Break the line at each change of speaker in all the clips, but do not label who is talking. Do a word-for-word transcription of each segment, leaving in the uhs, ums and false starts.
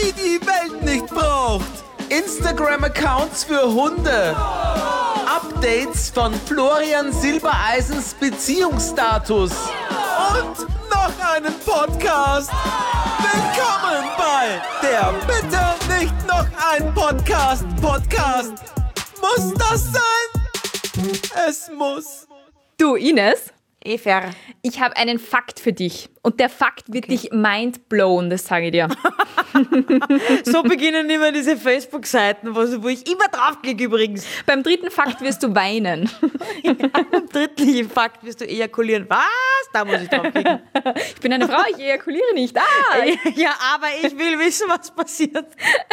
die die Welt nicht braucht. Instagram-Accounts für Hunde. Updates von Florian Silbereisens Beziehungsstatus. Und noch einen Podcast. Willkommen bei der Bitte nicht noch ein Podcast. Podcast. Muss das sein? Es muss.
Du, Ines,
Eva.
ich habe einen Fakt für dich. Und der Fakt wird dich mindblown, das sage ich dir.
So beginnen immer diese Facebook-Seiten, wo, wo ich immer draufklicke übrigens.
Beim dritten Fakt wirst du weinen.
Ja, beim dritten Fakt wirst du ejakulieren. Was? Da muss ich draufklicken.
Ich bin eine Frau, ich ejakuliere nicht. Ah!
Ja, aber ich will wissen, was passiert.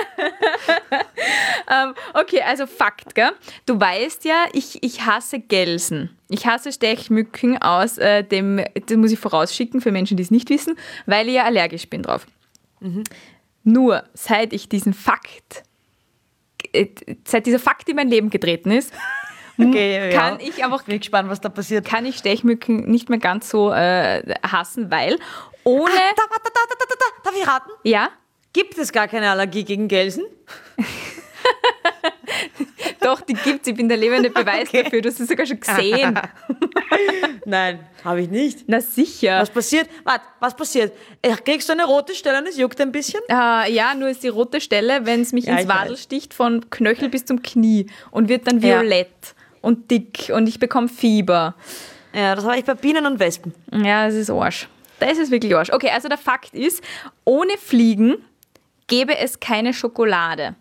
ähm, okay, also Fakt, gell? Du weißt ja, ich, ich hasse Gelsen. Ich hasse Stechmücken aus äh, dem, das muss ich vorausschicken für Menschen, die es nicht wissen, weil ich ja allergisch bin drauf. Mhm. Nur seit ich diesen Fakt, äh, seit dieser Fakt in mein Leben getreten ist, okay, kann ja. ich einfach,
bin gespannt, was da passiert.
Kann ich Stechmücken nicht mehr ganz so äh, hassen, weil ohne...
Ah, da, da, da, da, da, da, darf ich raten?
Ja?
Gibt es gar keine Allergie gegen Gelsen?
Doch, die gibt's. Ich bin der lebende Beweis okay. dafür. Du hast es sogar schon gesehen.
Nein, habe ich nicht.
Na sicher.
Was passiert? Warte, was passiert? Kriegst du eine rote Stelle und es juckt ein bisschen?
Äh, ja, nur ist die rote Stelle, wenn es mich ja, ins Wadel sticht, von Knöchel bis zum Knie und wird dann violett ja. und dick und ich bekomme Fieber.
Ja, das habe ich bei Bienen und Wespen.
Ja, das ist Arsch. Da ist es wirklich Arsch. Okay, also der Fakt ist, ohne Fliegen gäbe es keine Schokolade.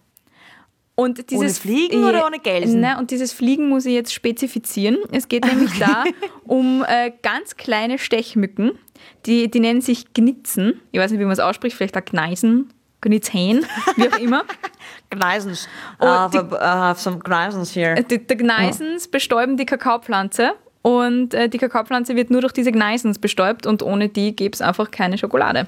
Und dieses,
ohne Fliegen oder ohne Gelsen?
Ne, und dieses Fliegen muss ich jetzt spezifizieren. Es geht nämlich da um äh, ganz kleine Stechmücken, die, die nennen sich Gnitzen. Ich weiß nicht, wie man es ausspricht, vielleicht auch Gneisen, Gnitzen, wie auch immer.
Gneisens. I have, I have some Gneisens here.
Die, die Gneisens oh. bestäuben die Kakaopflanze und äh, die Kakaopflanze wird nur durch diese Gneisens bestäubt und ohne die gäbe es einfach keine Schokolade.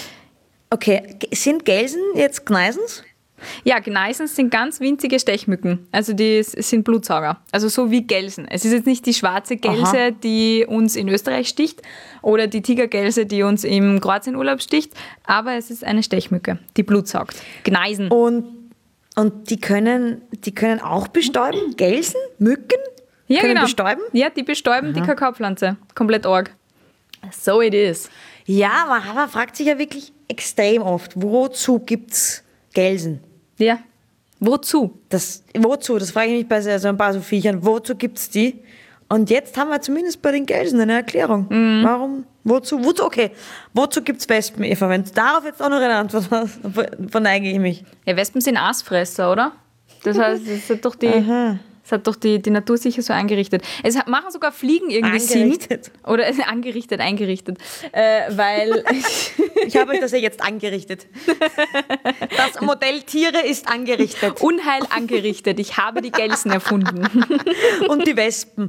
Okay, sind Gelsen jetzt Gneisens?
Ja, Gneisens sind ganz winzige Stechmücken. Also die sind Blutsauger. Also so wie Gelsen. Es ist jetzt nicht die schwarze Gelse, Aha. die uns in Österreich sticht oder die Tigergelse, die uns im Kroatienurlaub sticht, aber es ist eine Stechmücke, die Blut saugt. Gneisen.
Und, und die können, die können auch bestäuben? Gelsen? Mücken?
Ja,
können
genau.
bestäuben?
Ja, die bestäuben Aha. die Kakaopflanze. Komplett arg. So it is.
Ja, man, man fragt sich ja wirklich extrem oft, wozu gibt es Gelsen?
Ja. Wozu?
Das, wozu? Das frage ich mich bei so ein paar so Viechern. Wozu gibt es die? Und jetzt haben wir zumindest bei den Gelsen eine Erklärung. Mhm. Warum? Wozu? Wozu? Okay. Wozu gibt es Wespen, Eva? Wenn du darauf jetzt auch noch eine Antwort hast, verneige ich mich.
Ja, Wespen sind Aasfresser, oder? Das heißt, das hat doch die...
Aha.
Das hat doch die, die Natur sicher so eingerichtet. Es machen sogar Fliegen irgendwie Sinn. Oder angerichtet, eingerichtet. Äh, weil
ich habe euch das ja jetzt angerichtet. Das Modell Tiere ist angerichtet.
Unheil angerichtet. Ich habe die Gelsen erfunden.
Und die Wespen.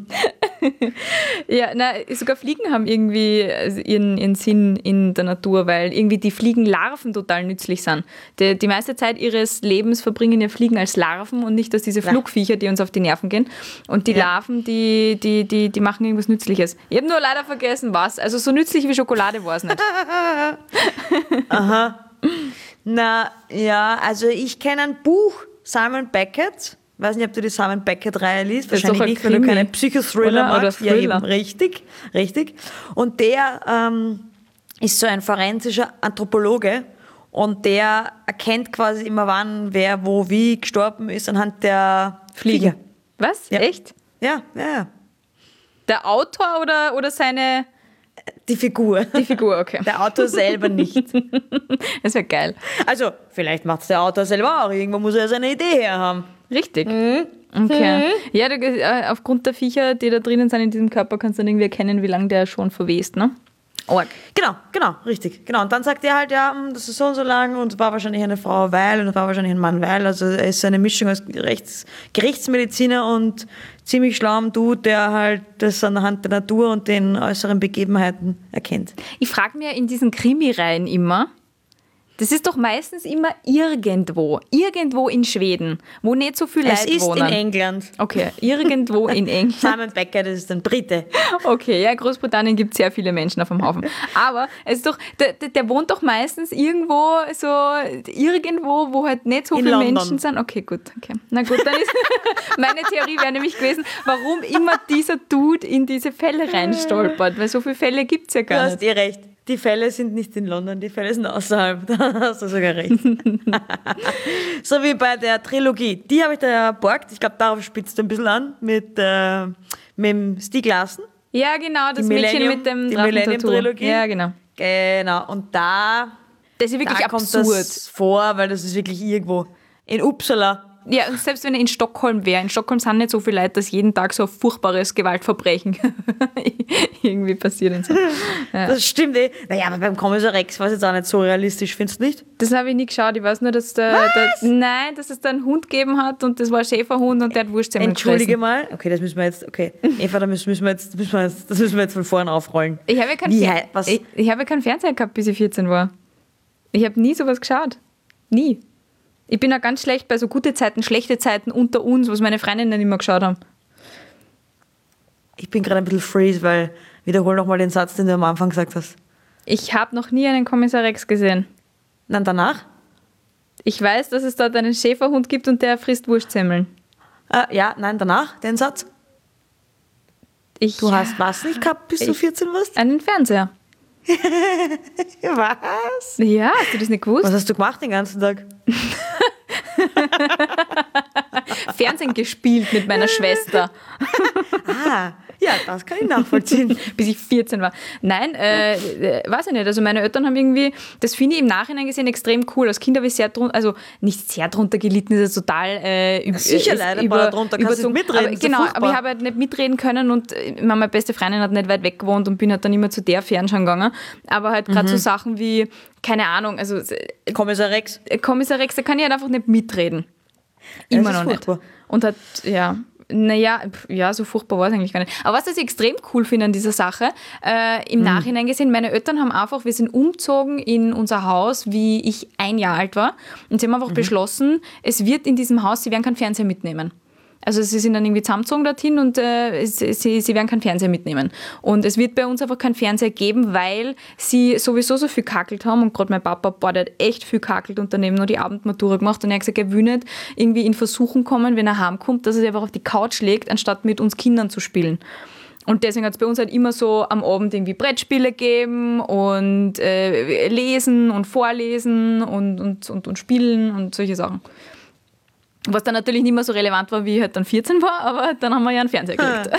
Ja, na, sogar Fliegen haben irgendwie ihren, ihren Sinn in der Natur, weil irgendwie die Fliegenlarven total nützlich sind. Die, die meiste Zeit ihres Lebens verbringen ja Fliegen als Larven und nicht als diese Flugviecher, die uns auf die Nerven gehen. Und die ja. Larven, die, die, die, die machen irgendwas Nützliches. Ich habe nur leider vergessen, was. Also so nützlich wie Schokolade war es nicht.
Aha. Na, ja, also ich kenne ein Buch, Simon Beckett. Ich weiß nicht, ob du die Simon Beckett-Reihe liest.
Das
Wahrscheinlich nicht, wenn du keine Psychothriller
oder,
magst.
oder Thriller.
Ja, eben, richtig, richtig. Und der ähm, ist so ein forensischer Anthropologe und der erkennt quasi immer, wann, wer, wo, wie gestorben ist anhand der Fliege.
Was?
Ja.
Echt?
Ja, ja, ja.
Der Autor oder, oder seine...
Die Figur.
Die Figur, okay.
Der Autor selber nicht.
Das wäre geil.
Also, vielleicht macht es der Autor selber auch. Irgendwo muss er ja seine Idee her haben.
Richtig.
Mhm.
Okay.
Mhm.
Ja, du, aufgrund der Viecher, die da drinnen sind in diesem Körper, kannst du dann irgendwie erkennen, wie lange der schon verwest, ne?
Org. Genau, genau, richtig. Genau. Und dann sagt er halt, ja, das ist so und so lang und es war wahrscheinlich eine Frau, weil und es war wahrscheinlich ein Mann, weil. Also er ist eine Mischung aus Rechts, Gerichtsmediziner und ziemlich schlauem Dude, der halt das anhand der Natur und den äußeren Begebenheiten erkennt.
Ich frage mir in diesen Krimireihen immer, Das ist doch meistens immer irgendwo. Irgendwo in Schweden, wo nicht so viele
Es
Leute
ist
wohnen.
in England.
Okay, irgendwo in England.
Simon Becker, das ist ein Brite.
Okay, ja, Großbritannien gibt sehr viele Menschen auf dem Haufen. Aber es ist doch, der, der, der wohnt doch meistens irgendwo, so irgendwo, wo halt nicht so
In
viele
London.
Menschen sind. Okay, gut. Okay. Na gut, dann ist meine Theorie wäre nämlich gewesen, warum immer dieser Dude in diese Fälle reinstolpert, weil so viele Fälle gibt es ja
Du
gar
hast
nicht.
eh recht. Die Fälle sind nicht in London, die Fälle sind außerhalb. Da hast du sogar recht. So wie bei der Trilogie. Die habe ich da ja borgt. Ich glaube, darauf spitzt du ein bisschen an mit, äh, mit dem Stieg Larsson.
Ja, genau, das
Die
Mädchen
Millennium-
mit dem
die
Drachentattoo.
Millennium-Trilogie.
Ja, genau.
Genau. Und da,
Das ist wirklich
da kommt
absurd.
das vor, weil das ist wirklich irgendwo. In Uppsala.
Ja, und selbst wenn er in Stockholm wäre, in Stockholm sind nicht so viele Leute, dass jeden Tag so ein furchtbares Gewaltverbrechen irgendwie passiert. Und so. Ja.
Das stimmt eh. Naja, aber beim Kommissar Rex war es jetzt auch nicht so realistisch, findest du nicht?
Das habe ich nie geschaut. Ich weiß nur, dass der, der nein, dass es da einen Hund gegeben hat und das war ein Schäferhund und der hat Wurstsemmel
Entschuldige
gefressen.
mal. Okay, das müssen wir jetzt, okay. Eva, da müssen müssen wir jetzt, müssen wir jetzt, das müssen wir jetzt von vorn aufrollen.
Ich habe ja keinen
Wie
Fer-
hei- was?
ich, ich habe ja keinen Fernseher gehabt, bis ich vierzehn war. Ich habe nie sowas geschaut. Nie. Ich bin auch ganz schlecht bei so gute Zeiten, schlechte Zeiten unter uns, was meine Freundinnen immer geschaut haben.
Ich bin gerade ein bisschen freeze, weil wiederhol nochmal den Satz, den du am Anfang gesagt hast.
Ich habe noch nie einen Kommissar Rex gesehen.
Nein, danach?
Ich weiß, dass es dort einen Schäferhund gibt und der frisst Wurstsemmeln.
Äh, ja, nein, danach, den Satz.
Ich
Du hast was nicht gehabt, bis du
Ich-
vierzehn warst?
einen Fernseher.
Was?
Ja, hast du das nicht gewusst?
Was hast du gemacht den ganzen Tag?
Fernsehen gespielt mit meiner Schwester,
Ah, ja, das kann ich nachvollziehen.
bis ich vierzehn war. Nein, äh, äh, weiß ich nicht. Also meine Eltern haben irgendwie, das finde ich im Nachhinein gesehen extrem cool. Als Kind habe ich sehr drunter, also nicht sehr drunter gelitten, ist ja total äh, üb-
Sicher
ist
leider, aber drunter kannst du
überzogen.
nicht mitreden,
Aber,
ist ja
genau,
furchtbar.
aber ich habe halt nicht mitreden können und äh, meine beste Freundin hat nicht weit weg gewohnt und bin halt dann immer zu der Fernschauen gegangen. Aber halt gerade so Sachen wie, keine Ahnung, also äh,
Kommissar Rex.
Kommissar Rex, da kann ich halt einfach nicht mitreden. Immer
ist
noch nicht.
furchtbar.
Und hat, ja, naja, ja, so furchtbar war es eigentlich gar nicht. Aber was das ich extrem cool finde an dieser Sache, äh, im Nachhinein gesehen, meine Eltern haben einfach, wir sind umgezogen in unser Haus, wie ich ein Jahr alt war. Und sie haben einfach beschlossen, es wird in diesem Haus, sie werden keinen Fernseher mitnehmen. Also sie sind dann irgendwie zusammengezogen dorthin und äh, sie, sie werden keinen Fernseher mitnehmen. Und es wird bei uns einfach keinen Fernseher geben, weil sie sowieso so viel kakelt haben. Und gerade mein Papa, boah, der hat echt viel kakelt und daneben noch die Abendmatura gemacht. Und er hat gesagt, er will nicht irgendwie in Versuchen kommen, wenn er heimkommt, dass er sich einfach auf die Couch legt, anstatt mit uns Kindern zu spielen. Und deswegen hat es bei uns halt immer so am Abend irgendwie Brettspiele gegeben und äh, lesen und vorlesen und, und, und, und spielen und solche Sachen. Was dann natürlich nicht mehr so relevant war, wie ich halt dann vierzehn war, aber dann haben wir ja einen Fernseher gekriegt.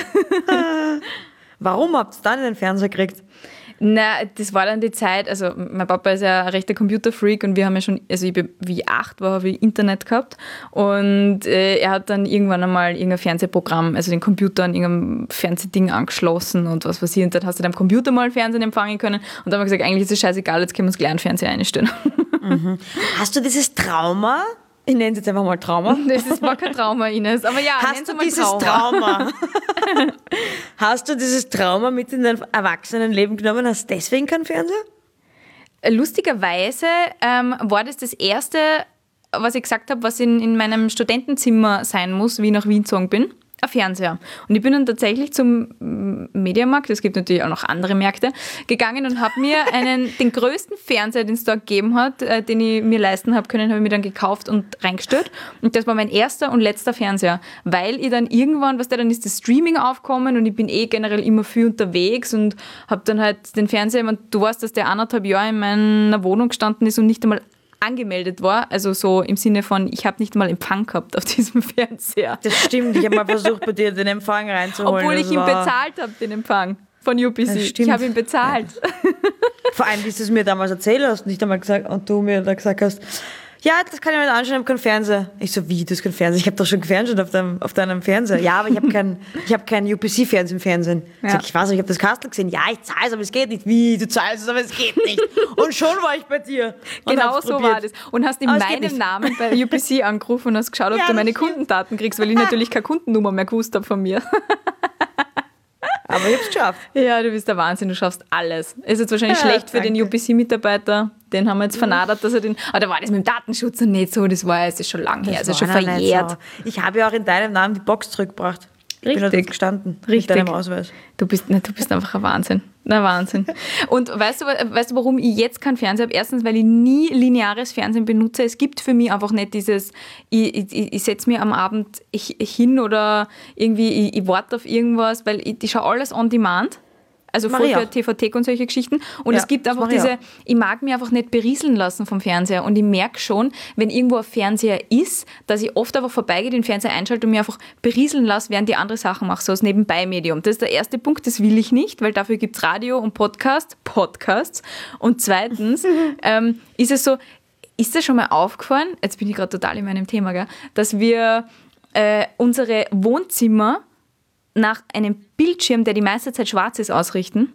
Warum habt ihr dann den Fernseher gekriegt?
Na, das war dann die Zeit, also mein Papa ist ja ein rechter Computerfreak und wir haben ja schon, also ich, bin- wie ich acht war, habe ich Internet gehabt und äh, er hat dann irgendwann einmal irgendein Fernsehprogramm, also den Computer an irgendeinem Fernsehding angeschlossen und was weiß ich, und dann hast du am Computer mal Fernsehen empfangen können und dann haben wir gesagt, eigentlich ist es scheißegal, jetzt können wir uns gleich einen Fernseher einstellen.
Hast du dieses Trauma? Ich nenne es jetzt einfach mal Trauma.
Das ist, war kein Trauma, Ines, aber ja,
Hast
nenn's
du
mal
dieses Trauma? Hast du dieses Trauma mit in dein Erwachsenenleben genommen? Hast deswegen keinen Fernseher?
Lustigerweise ähm, war das das erste, was ich gesagt habe, was in, in meinem Studentenzimmer sein muss, wie ich nach Wien gezogen bin. Ein Fernseher. Und ich bin dann tatsächlich zum mm, Mediamarkt, es gibt natürlich auch noch andere Märkte, gegangen und habe mir einen, den größten Fernseher, den es dort gegeben hat, äh, den ich mir leisten habe können, habe ich mir dann gekauft und reingestellt. Und das war mein erster und letzter Fernseher, weil ich dann irgendwann, was der dann ist, das Streaming aufkommen und ich bin eh generell immer viel unterwegs und habe dann halt den Fernseher, ich mein, du weißt, dass der anderthalb Jahre in meiner Wohnung gestanden ist und nicht einmal angemeldet war, also so im Sinne von, ich habe nicht mal Empfang gehabt auf diesem Fernseher.
Das stimmt, ich habe mal versucht, bei dir den Empfang reinzuholen.
Obwohl ich
Das
ihn
war-
bezahlt habe, den Empfang von U P C.
Das stimmt.
Ich habe ihn bezahlt.
Vor allem, wie du es mir damals erzählt hast und nicht einmal gesagt, und du mir da gesagt hast, ja, das kann ich mir nicht anschauen, ich habe keinen Fernseher. Ich so, wie, du hast keinen Fernseher? Ich habe doch schon gefernseht auf deinem, auf deinem Fernseher. Ja, aber ich habe keinen ich hab keinen U P C-Fernseher im Fernsehen. Ich,
Ja.
sag, ich weiß nicht, ich habe das Kastel gesehen. Ja, ich zahle es, aber es geht nicht. Wie, du zahlst es, aber es geht nicht. Und schon war ich bei dir. Und
Genau
hab's
so
probiert.
war das. Und hast in
Aber es geht
meinem
nicht.
Namen bei U P C angerufen und hast geschaut, ob
Ja,
du meine
das stimmt.
Kundendaten kriegst, weil ich natürlich keine Kundennummer mehr gewusst habe von mir.
Aber Aber ich habe es geschafft.
Ja, du bist der Wahnsinn, du schaffst alles. Ist jetzt wahrscheinlich
Ja,
schlecht für
danke.
den U P C-Mitarbeiter. Den haben wir jetzt vernadert, dass er den. Aber da war das mit dem Datenschutz und nicht so, das war es ist schon lang her, es ist schon
war noch nicht
verjährt.
so. Ich habe ja auch in deinem Namen die Box zurückgebracht. Ich bin
Richtig.
da dort gestanden.
Richtig.
Mit deinem Ausweis.
Du bist, ne, du bist einfach ein Wahnsinn. Na Wahnsinn. Und weißt du, weißt du, warum ich jetzt keinen Fernseher habe? Erstens, weil ich nie lineares Fernsehen benutze. Es gibt für mich einfach nicht dieses, ich, ich, ich setze mir am Abend hin oder irgendwie, ich, ich warte auf irgendwas, weil ich, ich schaue alles on demand. Also voll
Maria.
für T V T und solche Geschichten. Und
Ja,
es gibt
das
einfach
mache ich
diese,
auch.
ich mag mich einfach nicht berieseln lassen vom Fernseher. Und ich merke schon, wenn irgendwo ein Fernseher ist, dass ich oft einfach vorbeigehe, den Fernseher einschalte und mich einfach berieseln lasse, während ich andere Sachen mache, so als Nebenbei-Medium. Das ist der erste Punkt, das will ich nicht, weil dafür gibt es Radio und Podcast, Podcasts. Und zweitens ähm, ist es so, ist dir schon mal aufgefallen, jetzt bin ich gerade total in meinem Thema, gell, dass wir äh, unsere Wohnzimmer nach einem Bildschirm, der die meiste Zeit schwarz ist, ausrichten.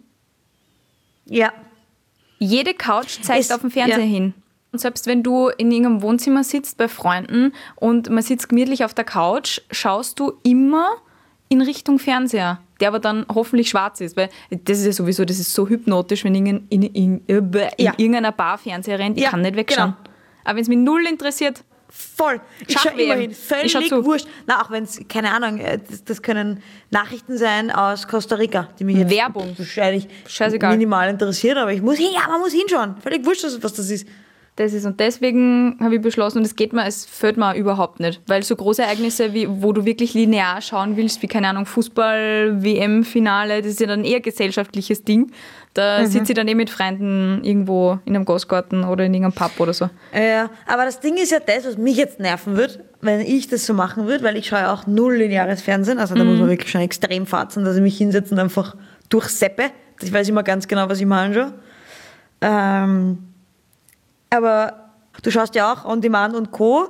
Ja.
Jede Couch zeigt
Es-
auf den Fernseher
ja.
hin. Und selbst wenn du in irgendeinem Wohnzimmer sitzt bei Freunden und man sitzt gemütlich auf der Couch, schaust du immer in Richtung Fernseher, der aber dann hoffentlich schwarz ist. Weil das ist ja sowieso, das ist so hypnotisch, wenn irgendein, in, in, in, in
Ja.
irgendeiner Bar Fernseher rennt, ich
Ja,
kann nicht wegschauen.
genau.
Aber wenn es mich null interessiert,
Voll. Ich schaue
Schach-W M.
immerhin
Ich schau
völlig
zu.
wurscht. Na, auch wenn es, keine Ahnung, äh, das, das können Nachrichten sein aus Costa Rica, die mich jetzt
Werbung.
wahrscheinlich
Scheißegal.
minimal interessieren, aber ich muss hin, ja, man muss hinschauen. Völlig wurscht, was was das ist.
das ist. Und deswegen habe ich beschlossen, und es geht mir, es fällt mir überhaupt nicht. Weil so große Ereignisse, wie, wo du wirklich linear schauen willst, wie, keine Ahnung, Fußball-W M-Finale, das ist ja dann eher gesellschaftliches Ding. Da
Mhm.
sitze ich dann eh mit Freunden irgendwo in einem Gastgarten oder in irgendeinem Pub oder so.
Ja, aber das Ding ist ja das, was mich jetzt nerven wird, wenn ich das so machen würde, weil ich schaue ja auch null lineares Fernsehen, also da muss man wirklich schon extrem fatzen, dass ich mich hinsetze und einfach durchseppe. Ich weiß immer ganz genau, was ich mir anschaue. Ähm, aber du schaust ja auch On Demand und Co.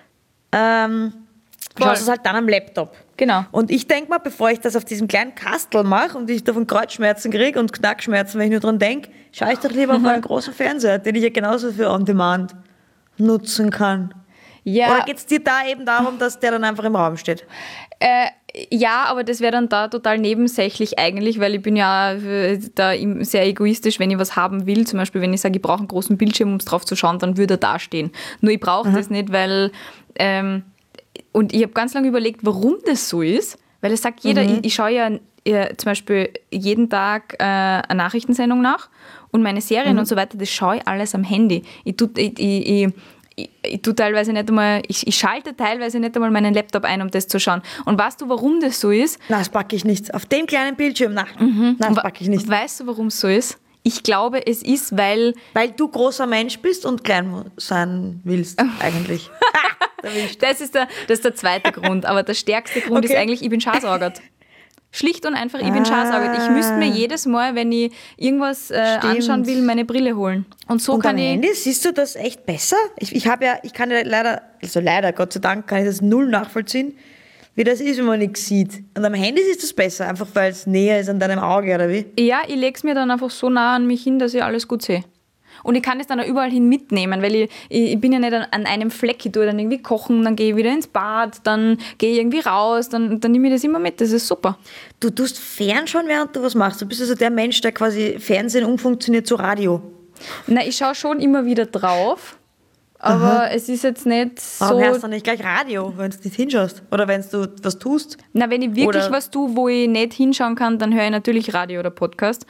Ähm, du
Voll.
schaust es halt dann am Laptop.
Genau.
Und ich denke mal, bevor ich das auf diesem kleinen Kastel mache und ich davon Kreuzschmerzen kriege und Knackschmerzen, wenn ich nur dran denke, schaue ich doch lieber auf einen großen Fernseher, den ich ja genauso für On Demand nutzen kann.
Ja,
Oder geht es dir da eben darum, dass der dann einfach im Raum steht?
Äh, ja, aber das wäre dann da total nebensächlich eigentlich, weil ich bin ja äh, da im- sehr egoistisch, wenn ich was haben will. Zum Beispiel, wenn ich sage, ich brauche einen großen Bildschirm, um es drauf zu schauen, dann würde er da stehen. Nur ich brauche das nicht, weil... Ähm, und ich habe ganz lange überlegt, warum das so ist. Weil es sagt jeder, ich, ich schaue ja äh, zum Beispiel jeden Tag äh, eine Nachrichtensendung nach und meine Serien und so weiter, das schaue ich alles am Handy. Ich tue ich, ich, ich, ich, ich tu teilweise nicht einmal, ich, ich schalte teilweise nicht einmal meinen Laptop ein, um das zu schauen. Und weißt du, warum das so ist?
Na, das packe ich nicht. Auf dem kleinen Bildschirm, na, nein, das packe ich nicht.
Weißt du, warum es so ist? Ich glaube, es ist, weil
Weil du großer Mensch bist und klein sein willst, eigentlich. Da will ich-
das ist der, das ist der zweite Grund. Aber der stärkste Grund ist
Okay.
eigentlich, ich bin schasaugert. Schlicht und einfach, ich bin schasaugert. Ich müsste mir jedes Mal, wenn ich irgendwas äh,
Stimmt.
anschauen will, meine Brille holen. Und so
Und
kann
am
ich...
Handy siehst du das echt besser? Ich, ich habe ja, ich kann ja leider, also leider, Gott sei Dank, kann ich das null nachvollziehen, wie das ist, wenn man nichts sieht. Und am Handy ist es besser, einfach weil es näher ist an deinem Auge, oder wie?
Ja, ich lege es mir dann einfach so nah an mich hin, dass ich alles gut sehe. Und ich kann es dann auch überall hin mitnehmen, weil ich, ich, ich bin ja nicht an, an einem Fleck. Ich tue dann irgendwie kochen, dann gehe ich wieder ins Bad, dann gehe ich irgendwie raus, dann, dann nehme ich das immer mit. Das ist super.
Du tust fernschauen, während du was machst. Du bist also der Mensch, der quasi Fernsehen umfunktioniert zu Radio.
Na, ich schaue schon immer wieder drauf, aber es ist jetzt nicht
Warum
so...
hörst du nicht gleich Radio, wenn du nicht hinschaust? Oder wenn du was tust?
Na, wenn ich wirklich
Oder-
was tue, wo ich nicht hinschauen kann, dann höre ich natürlich Radio oder Podcast.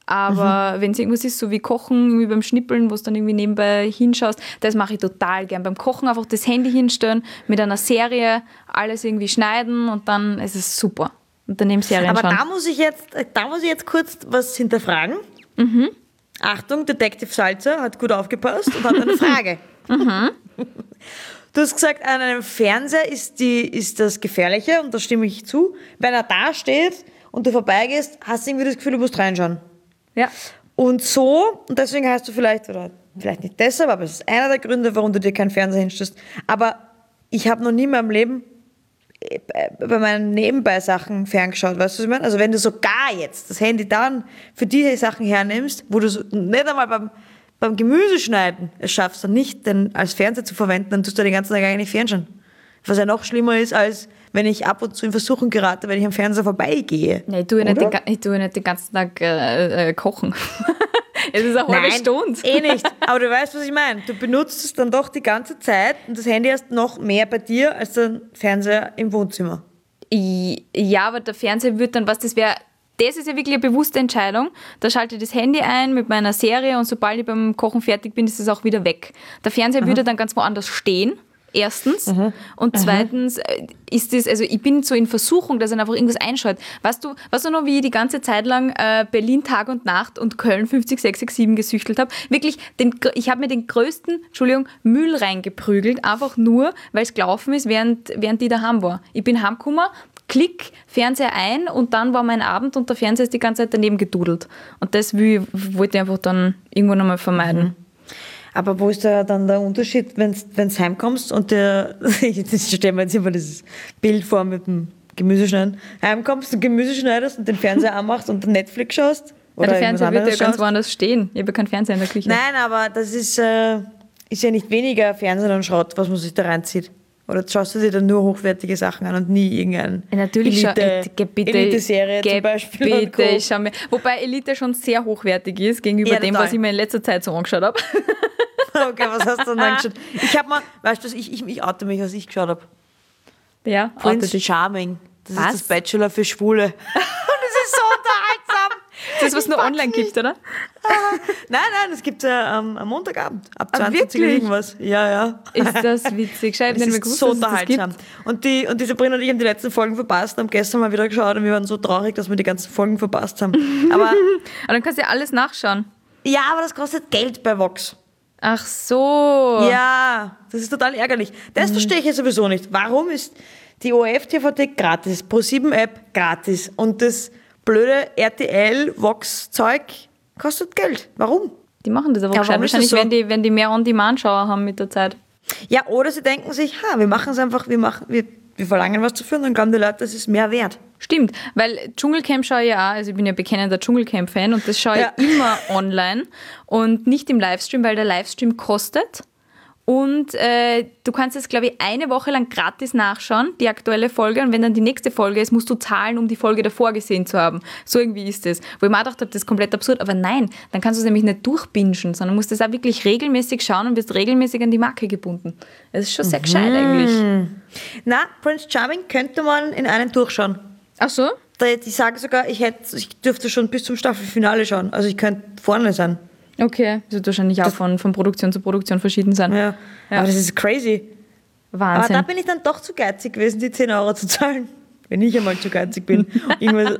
Aber wenn es irgendwas ist, so wie Kochen, irgendwie beim Schnippeln, wo du dann irgendwie nebenbei hinschaust, das mache ich total gern. Beim Kochen einfach das Handy hinstellen, mit einer Serie alles irgendwie schneiden und dann ist es super. Und daneben Serien
Aber
schauen.
da muss ich jetzt, da muss ich jetzt kurz was hinterfragen. Achtung, Detective Salzer hat gut aufgepasst und hat eine Frage. Du hast gesagt, an einem Fernseher ist, die, ist das Gefährliche und da stimme ich zu. Wenn er da steht und du vorbeigehst, hast du irgendwie das Gefühl, du musst reinschauen.
Ja.
Und so, und deswegen hast du vielleicht, oder vielleicht nicht deshalb, aber es ist einer der Gründe, warum du dir keinen Fernseher hinstellst. Aber ich habe noch nie in meinem Leben äh, bei meinen Nebenbei-Sachen ferngeschaut, weißt du, was ich meine? Also wenn du sogar jetzt das Handy dann für diese Sachen hernimmst, wo du so, nicht einmal beim, beim Gemüseschneiden es schaffst, dann nicht den als Fernseher zu verwenden, dann tust du den ganzen Tag eigentlich nicht fernschauen. Was ja noch schlimmer ist, als wenn ich ab und zu in Versuchung gerate, wenn ich am Fernseher vorbeigehe.
Nee, ich tue ja nicht,
Oder?
den, ga- ich tue ja nicht den ganzen Tag äh, äh, kochen. Es ist eine halbe
Nein,
Stunde.
eh nicht. Aber du weißt, was ich meine. Du benutzt es dann doch die ganze Zeit und das Handy ist noch mehr bei dir als der Fernseher im Wohnzimmer.
I- Ja, aber der Fernseher wird dann, was das wäre, das ist ja wirklich eine bewusste Entscheidung. Da schalte ich das Handy ein mit meiner Serie und sobald ich beim Kochen fertig bin, ist es auch wieder weg. Der Fernseher würde dann ganz woanders stehen. Erstens. Und zweitens äh, ist das, also ich bin so in Versuchung, dass er einfach irgendwas einschaut. Weißt du, weißt du noch, wie ich die ganze Zeit lang äh, Berlin Tag und Nacht und Köln fünfzig sechs sechs sieben gesüchtelt habe? Wirklich, den, gr- ich habe mir den größten, Entschuldigung, Müll reingeprügelt, einfach nur, weil es gelaufen ist, während, während die daheim war. Ich bin heimgekommen, klick, Fernseher ein und dann war mein Abend und der Fernseher ist die ganze Zeit daneben gedudelt. Und das will, wollte ich einfach dann irgendwann einmal vermeiden.
Aber wo ist da dann der Unterschied, wenn du heimkommst und der, das stellen wir jetzt immer dieses Bild vor mit dem Gemüseschneiden, heimkommst und Gemüse schneidest und den Fernseher anmachst und Netflix schaust?
Ja,
Oder
der
irgendwas
Fernseher wird ja
anderes
ganz
schaust?
woanders stehen. Ich habe ja keinen Fernseher in der Küche.
Nein, aber das ist, äh, ist ja nicht weniger Fernsehen und Schrott, was man sich da reinzieht. Oder schaust du dir dann nur hochwertige Sachen an und nie irgendein
Ja, natürlich schon.
Elite,
Äh, geh bitte,
Elite-Serie
geh
zum Beispiel. und
Bitte,
Co.
ich schau mir. Wobei Elite schon sehr hochwertig ist gegenüber
Ja,
dem,
total.
was ich mir in letzter Zeit so angeschaut habe.
Okay, was hast du denn dann geschaut? Ich hab mal, weißt du, was, ich, ich, ich oute mich, was ich geschaut habe.
Ja,
Prince
outet dich.
Charming. Das
Was?
ist das Bachelor für Schwule. Und das ist so unterhaltsam.
Das ist, was
Ich
nur
pack's
online
nicht.
gibt, oder?
Nein, nein, das gibt es ja ähm, am Montagabend. Ab
Ah,
zwanzig Uhr
wirklich?
irgendwas. Ja, ja.
Ist das witzig? Schau, ich hab
Das
nicht mehr
ist
gewusst,
so
dass es das
unterhaltsam.
gibt.
Und die, und die Sabrina und ich haben die letzten Folgen verpasst, haben gestern mal wieder geschaut und wir waren so traurig, dass wir die ganzen Folgen verpasst haben. Aber
Aber dann kannst du ja alles nachschauen.
ja, aber das kostet Geld bei Vox.
Ach so.
Ja, das ist total ärgerlich. Das verstehe ich ja sowieso nicht. Warum ist die O R F T V T gratis, Pro sieben App gratis und das blöde R T L Vox Zeug kostet Geld? Warum?
Die machen das aber
Ja,
gescheit.
warum ist das
Wahrscheinlich,
so?
wenn die, wenn die mehr On-Demand-Schauer haben mit der Zeit.
Ja, oder sie denken sich, ha, wir machen es einfach, wir, machen, wir, wir verlangen was dafür und dann glauben die Leute, das ist mehr wert.
Stimmt, weil Dschungelcamp schaue ich ja auch, also ich bin ja bekennender Dschungelcamp-Fan und das schaue
Ja.
ich immer online und nicht im Livestream, weil der Livestream kostet. Und äh, du kannst es, glaube ich, eine Woche lang gratis nachschauen, die aktuelle Folge. Und wenn dann die nächste Folge ist, musst du zahlen, um die Folge davor gesehen zu haben. So irgendwie ist das. Wo ich mir auch gedacht habe, das ist komplett absurd. Aber nein, dann kannst du es nämlich nicht durchbingen, sondern musst es auch wirklich regelmäßig schauen und wirst regelmäßig an die Marke gebunden. Das ist schon sehr gescheit eigentlich.
Na, Prince Charming könnte man in einen durchschauen.
Ach so?
Die, die sagen sogar, ich, hätte, ich dürfte schon bis zum Staffelfinale schauen. Also ich könnte vorne sein.
Okay. Das wird wahrscheinlich auch von, von Produktion zu Produktion verschieden sein.
Ja.
Ja.
Aber das ist crazy. Aber
Wahnsinn.
da bin ich dann doch zu geizig gewesen, die zehn Euro zu zahlen. Wenn ich einmal zu geizig bin. Irgendwas,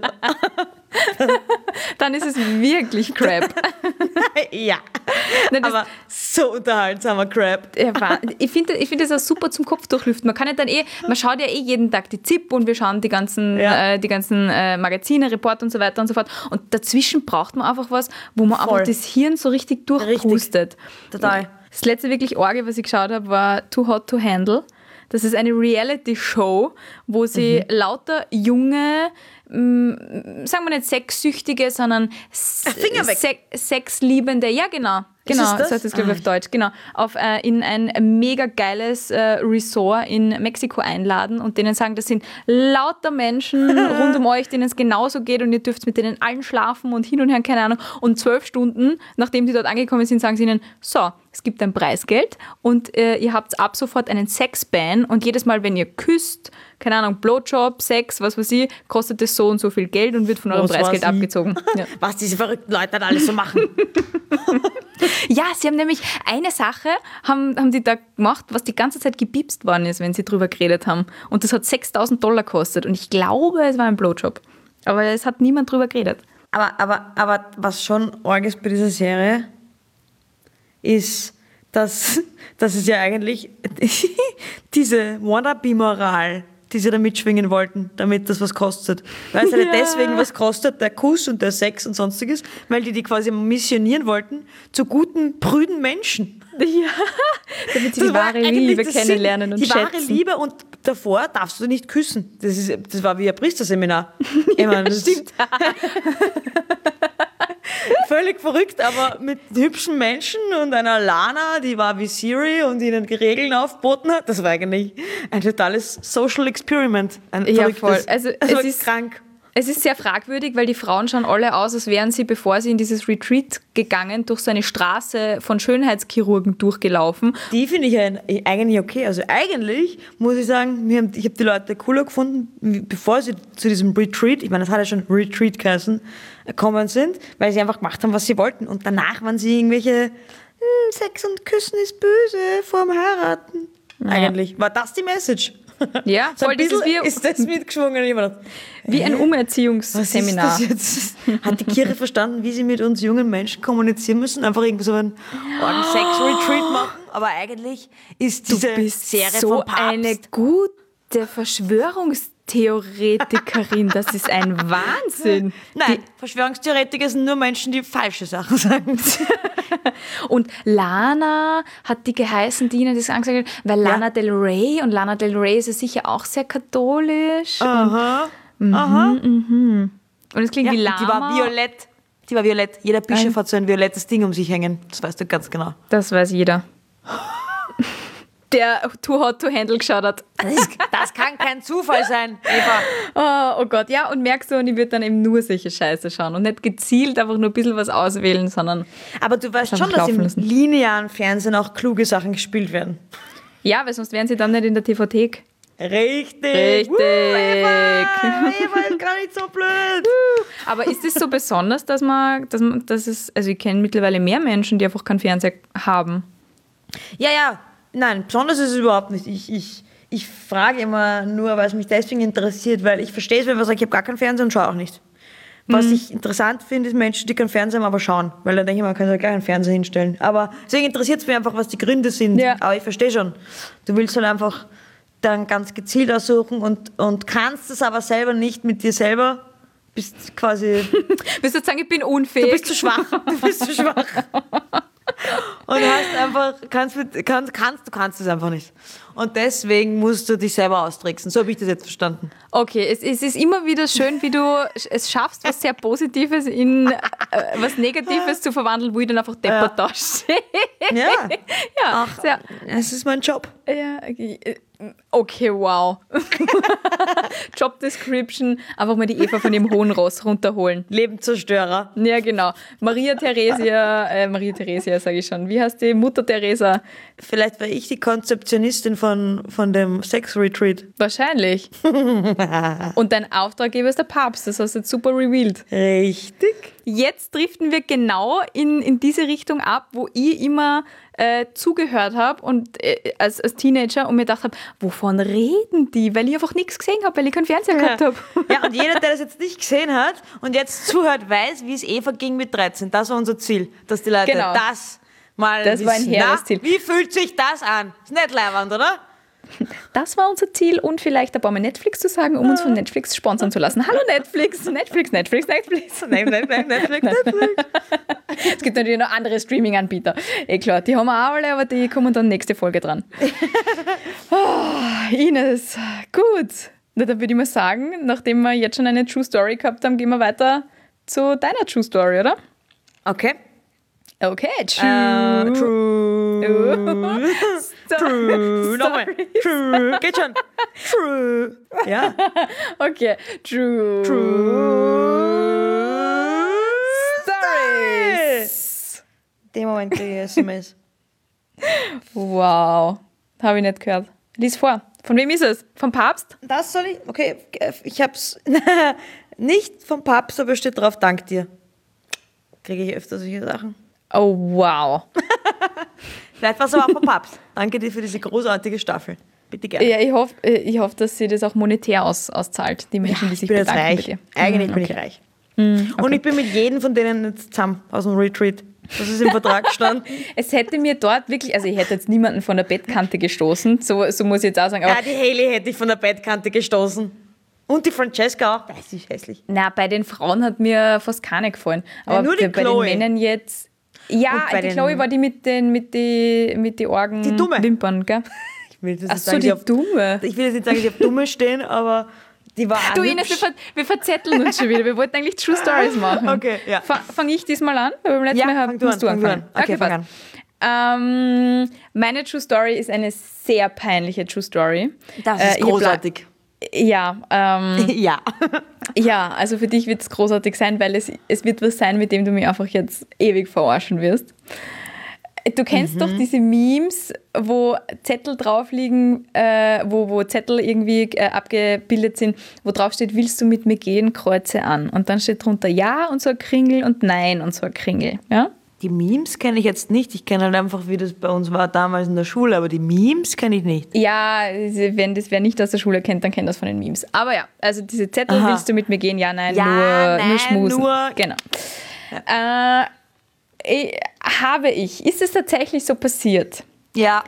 Dann ist es wirklich Crap.
ja.
Nein, das-
Aber so unterhaltsamer Crap.
Ja, wa- ich finde ich find das auch super zum Kopf durchlüften. Man kann ja dann eh, man schaut ja eh jeden Tag die Z I P und wir schauen die ganzen,
Ja.
äh, die ganzen äh, Magazine, Reporter und so weiter und so fort. Und dazwischen braucht man einfach was, wo man
Voll.
einfach das Hirn so richtig durchpustet.
Total.
Das letzte wirklich Orge, was ich geschaut habe, war Too Hot to Handle. Das ist eine Reality-Show, wo sie lauter junge, mh, sagen wir nicht sexsüchtige, sondern s-
Finger weg.
Se sexliebende, ja genau, genau,
es das?
so heißt es glaube ich auf Deutsch, genau, auf, äh, in ein mega geiles äh, Resort in Mexiko einladen und denen sagen, das sind lauter Menschen rund um euch, denen es genauso geht und ihr dürft mit denen allen schlafen und hin und her, keine Ahnung. Und zwölf Stunden, nachdem die dort angekommen sind, sagen sie ihnen, so, es gibt ein Preisgeld und äh, ihr habt ab sofort einen Sexban und jedes Mal, wenn ihr küsst, keine Ahnung, Blowjob, Sex, was weiß ich, kostet es so und so viel Geld und wird von eurem
Was
Preisgeld
weiß ich.
abgezogen. Ja.
Was diese verrückten Leute dann alles so machen.
Ja, sie haben nämlich eine Sache, haben, haben die da gemacht, was die ganze Zeit gepiepst worden ist, wenn sie drüber geredet haben. Und das hat sechstausend Dollar gekostet. Und ich glaube, es war ein Blowjob. Aber es hat niemand drüber geredet.
Aber, aber, aber was schon arg ist bei dieser Serie, ist, dass, dass es ja eigentlich diese Wannabe-Moral, die sie da mitschwingen wollten, damit das was kostet. Weil es ja nicht
Ja.
deswegen was kostet, der Kuss und der Sex und sonstiges, weil die die quasi missionieren wollten zu guten, prüden Menschen.
Ja, damit sie die
Das war
wahre
eigentlich
Liebe
das
kennenlernen
Sinn.
und
Die
schätzen.
wahre Liebe und davor darfst du nicht küssen. Das, ist, das war wie ein Priesterseminar. Ich meine, das
Stimmt.
Völlig verrückt, aber mit hübschen Menschen und einer Lana, die war wie Siri und ihnen die Regeln aufgeboten hat. Das war eigentlich ein totales Social Experiment. Ein
Ja,
verrücktes.
voll. Also,
das
es
war
ist-
krank.
Es ist sehr fragwürdig, weil die Frauen schauen alle aus, als wären sie, bevor sie in dieses Retreat gegangen, durch so eine Straße von Schönheitschirurgen durchgelaufen.
Die finde ich ja eigentlich okay. Also eigentlich muss ich sagen, mir haben- ich habe die Leute cooler gefunden, wie- bevor sie zu diesem Retreat, ich meine, das hat ja schon Retreat geheißen, gekommen sind, weil sie einfach gemacht haben, was sie wollten. Und danach waren sie irgendwelche, hm, Sex und Küssen ist böse vorm Heiraten. Eigentlich war das die Message.
Ja,
So
voll,
ein
das ist
bisschen
wie,
ist das mitgeschwungen. Und ich mir gedacht,
wie ein
was ist
Umerziehungsseminar.
das jetzt? Hat die Kirche verstanden, wie sie mit uns jungen Menschen kommunizieren müssen? Einfach irgendwie so einen Sex-Retreat machen? Aber eigentlich ist diese
Du bist
Serie
so
vom Papst...
eine gute Verschwörungstheoretikerin. Das ist ein Wahnsinn.
Nein, Verschwörungstheoretiker sind nur Menschen, die falsche Sachen sagen.
Und Lana hat die geheißen, die ihnen das angesagt hat, weil Lana Del Rey, und Lana Del Rey ist ja sicher auch sehr katholisch.
Aha, aha.
Und es klingt
Ja,
wie
und
Lama.
die war violett. Die war violett. Jeder Bischof hat so ein violettes Ding um sich hängen. Das weißt du ganz genau.
Das weiß jeder. Der Too Hot to Handle geschaut hat.
Das, ist, das kann kein Zufall sein, Eva.
Oh, oh Gott, ja, und merkst du, und ich würde dann eben nur solche Scheiße schauen und nicht gezielt einfach nur ein bisschen was auswählen, sondern
Aber du weißt
Einfach
schon, dass im
laufen lassen.
linearen Fernsehen auch kluge Sachen gespielt werden.
ja, weil sonst wären sie dann nicht in der T V Thek.
Richtig.
Richtig.
Woo, Eva. Eva ist gar nicht so blöd.
Aber ist es so besonders, dass man, dass man, dass es, also ich kenne mittlerweile mehr Menschen, die einfach keinen Fernseher haben.
Ja, ja. Nein, besonders ist es überhaupt nicht. Ich, ich, ich frage immer nur, weil es mich deswegen interessiert, weil ich verstehe es, wenn man sagt, ich habe gar keinen Fernseher und schaue auch nicht. Was ich interessant finde, ist Menschen, die keinen Fernseher haben, aber schauen. Weil dann denke ich, man kann ja gleich einen Fernseher hinstellen. Aber deswegen interessiert es mich einfach, was die Gründe sind.
Ja.
Aber ich verstehe schon. Du willst halt einfach dann ganz gezielt aussuchen und, und kannst es aber selber nicht mit dir selber. Bist quasi...
Willst du jetzt sagen, ich bin unfähig?
Du bist zu schwach. Du bist zu schwach. Und hast einfach, kannst, mit- kannst, kannst, du kannst es einfach nicht. Und deswegen musst du dich selber austricksen. So habe ich das jetzt verstanden.
Okay, es, es ist immer wieder schön, wie du es schaffst, was sehr Positives in äh, was Negatives zu verwandeln, wo ich dann einfach deppert da stehe.
Ja,
Ja, sehr,
es ist mein Job.
ja, okay, okay, wow. Job Description, einfach mal die Eva von dem hohen Ross runterholen.
Lebenzerstörer.
Ja, genau. Maria Theresia, äh, Maria Theresia sage ich schon. Wie heißt die Mutter Theresa?
Vielleicht war ich die Konzeptionistin von, von dem Sex-Retreat.
Wahrscheinlich. Und dein Auftraggeber ist der Papst. Das hast du jetzt super revealed.
Richtig.
Jetzt driften wir genau in, in diese Richtung ab, wo ich immer äh, zugehört habe und äh, als, als Teenager und mir gedacht habe, wovon reden die? Weil ich einfach nichts gesehen habe, weil ich keinen Fernseher gehabt habe.
Ja, und jeder, der das jetzt nicht gesehen hat und jetzt zuhört, weiß, wie es Eva ging mit dreizehn. Das war unser Ziel, dass die Leute
Genau.
das mal
Das war ein
wissen.
hehres
Na,
Ziel.
Wie fühlt sich das an? Ist nicht leibend, oder?
Das war unser Ziel und vielleicht ein paar Mal Netflix zu sagen, um uns von Netflix sponsern zu lassen. Hallo Netflix, Netflix, Netflix, Netflix.
Nein, nein, nein, Netflix, Netflix.
Es gibt natürlich noch andere Streaming-Anbieter. Eh klar, die haben wir auch alle, aber die kommen dann nächste Folge dran. Oh, Ines, gut. Na, dann würde ich mal sagen, nachdem wir jetzt schon eine True Story gehabt haben, gehen wir weiter zu deiner True Story, oder?
Okay.
Okay, true.
Äh, true.
Sto-
True. Nochmal.
Story.
True. Geht schon. True. Ja.
Okay, true. Stories.
Den Moment kriege ich S M S.
Wow, habe ich nicht gehört. Lies vor. Von wem ist es? Vom Papst?
Das soll ich? Okay, ich hab's nicht vom Papst, aber steht drauf, dank dir. Kriege ich öfter solche Sachen.
Oh, wow.
Vielleicht war es aber auch vom Papst. Danke dir für diese großartige Staffel. Bitte gerne.
Ja, ich hoffe, ich hoff, dass sie das auch monetär aus, auszahlt, die Menschen, die
ich
sich
bin jetzt
bedanken bei
reich.
dir.
Eigentlich
Mhm,
bin
okay.
ich reich. Und ich bin mit jedem von denen jetzt zusammen aus dem Retreat. Das ist im Vertrag gestanden.
Es hätte mir dort wirklich, also ich hätte jetzt niemanden von der Bettkante gestoßen, so, so muss ich jetzt auch sagen, aber
Ja, die Hailey hätte ich von der Bettkante gestoßen. Und die Francesca auch. Das ist hässlich.
na, bei den Frauen hat mir fast keine gefallen. Aber
nur die
bei
Chloe.
den Männern jetzt, ja,
Und bei
die
den-
Chloe war die mit den mit die, mit die Orgen
Die Dumme.
Wimpern, gell?
Ich will jetzt
Ach
nicht
so,
sagen,
die
ich hab-
Dumme.
Ich will jetzt nicht sagen, ich habe Dumme stehen, aber Die war
Du Ines, wir, ver wir verzetteln uns schon wieder. Wir wollten eigentlich True Stories machen.
Okay, ja.
Fange ich diesmal an? Weil beim letzten
Ja,
Mal
fang du
hast
an,
du
fang du
angefangen.
an. Okay, fang
passt. Ähm, meine True Story ist eine sehr peinliche True Story.
Das
Äh,
ist
ich hab
großartig.
Ja, ähm,
Ja.
ja, also für dich wird es großartig sein, weil es, es wird was sein, mit dem du mich einfach jetzt ewig verarschen wirst. Du kennst mhm. doch diese Memes, wo Zettel drauf liegen, äh, wo, wo Zettel irgendwie äh, abgebildet sind, wo drauf steht, willst du mit mir gehen, kreuze an. Und dann steht drunter ja und so ein Kringel und nein und so ein Kringel. Ja?
Die Memes kenne ich jetzt nicht. Ich kenne halt einfach, wie das bei uns war damals in der Schule, aber die Memes kenne ich nicht.
Ja, wenn das wer nicht aus der Schule kennt, dann kennt das von den Memes. Aber ja, also diese Zettel,
Aha.
willst du mit mir gehen? Ja, nein,
Ja,
nur,
nein,
nur schmusen.
nur-
Genau. Ja. Äh, ich, habe ich. Ist es tatsächlich so passiert?
Ja.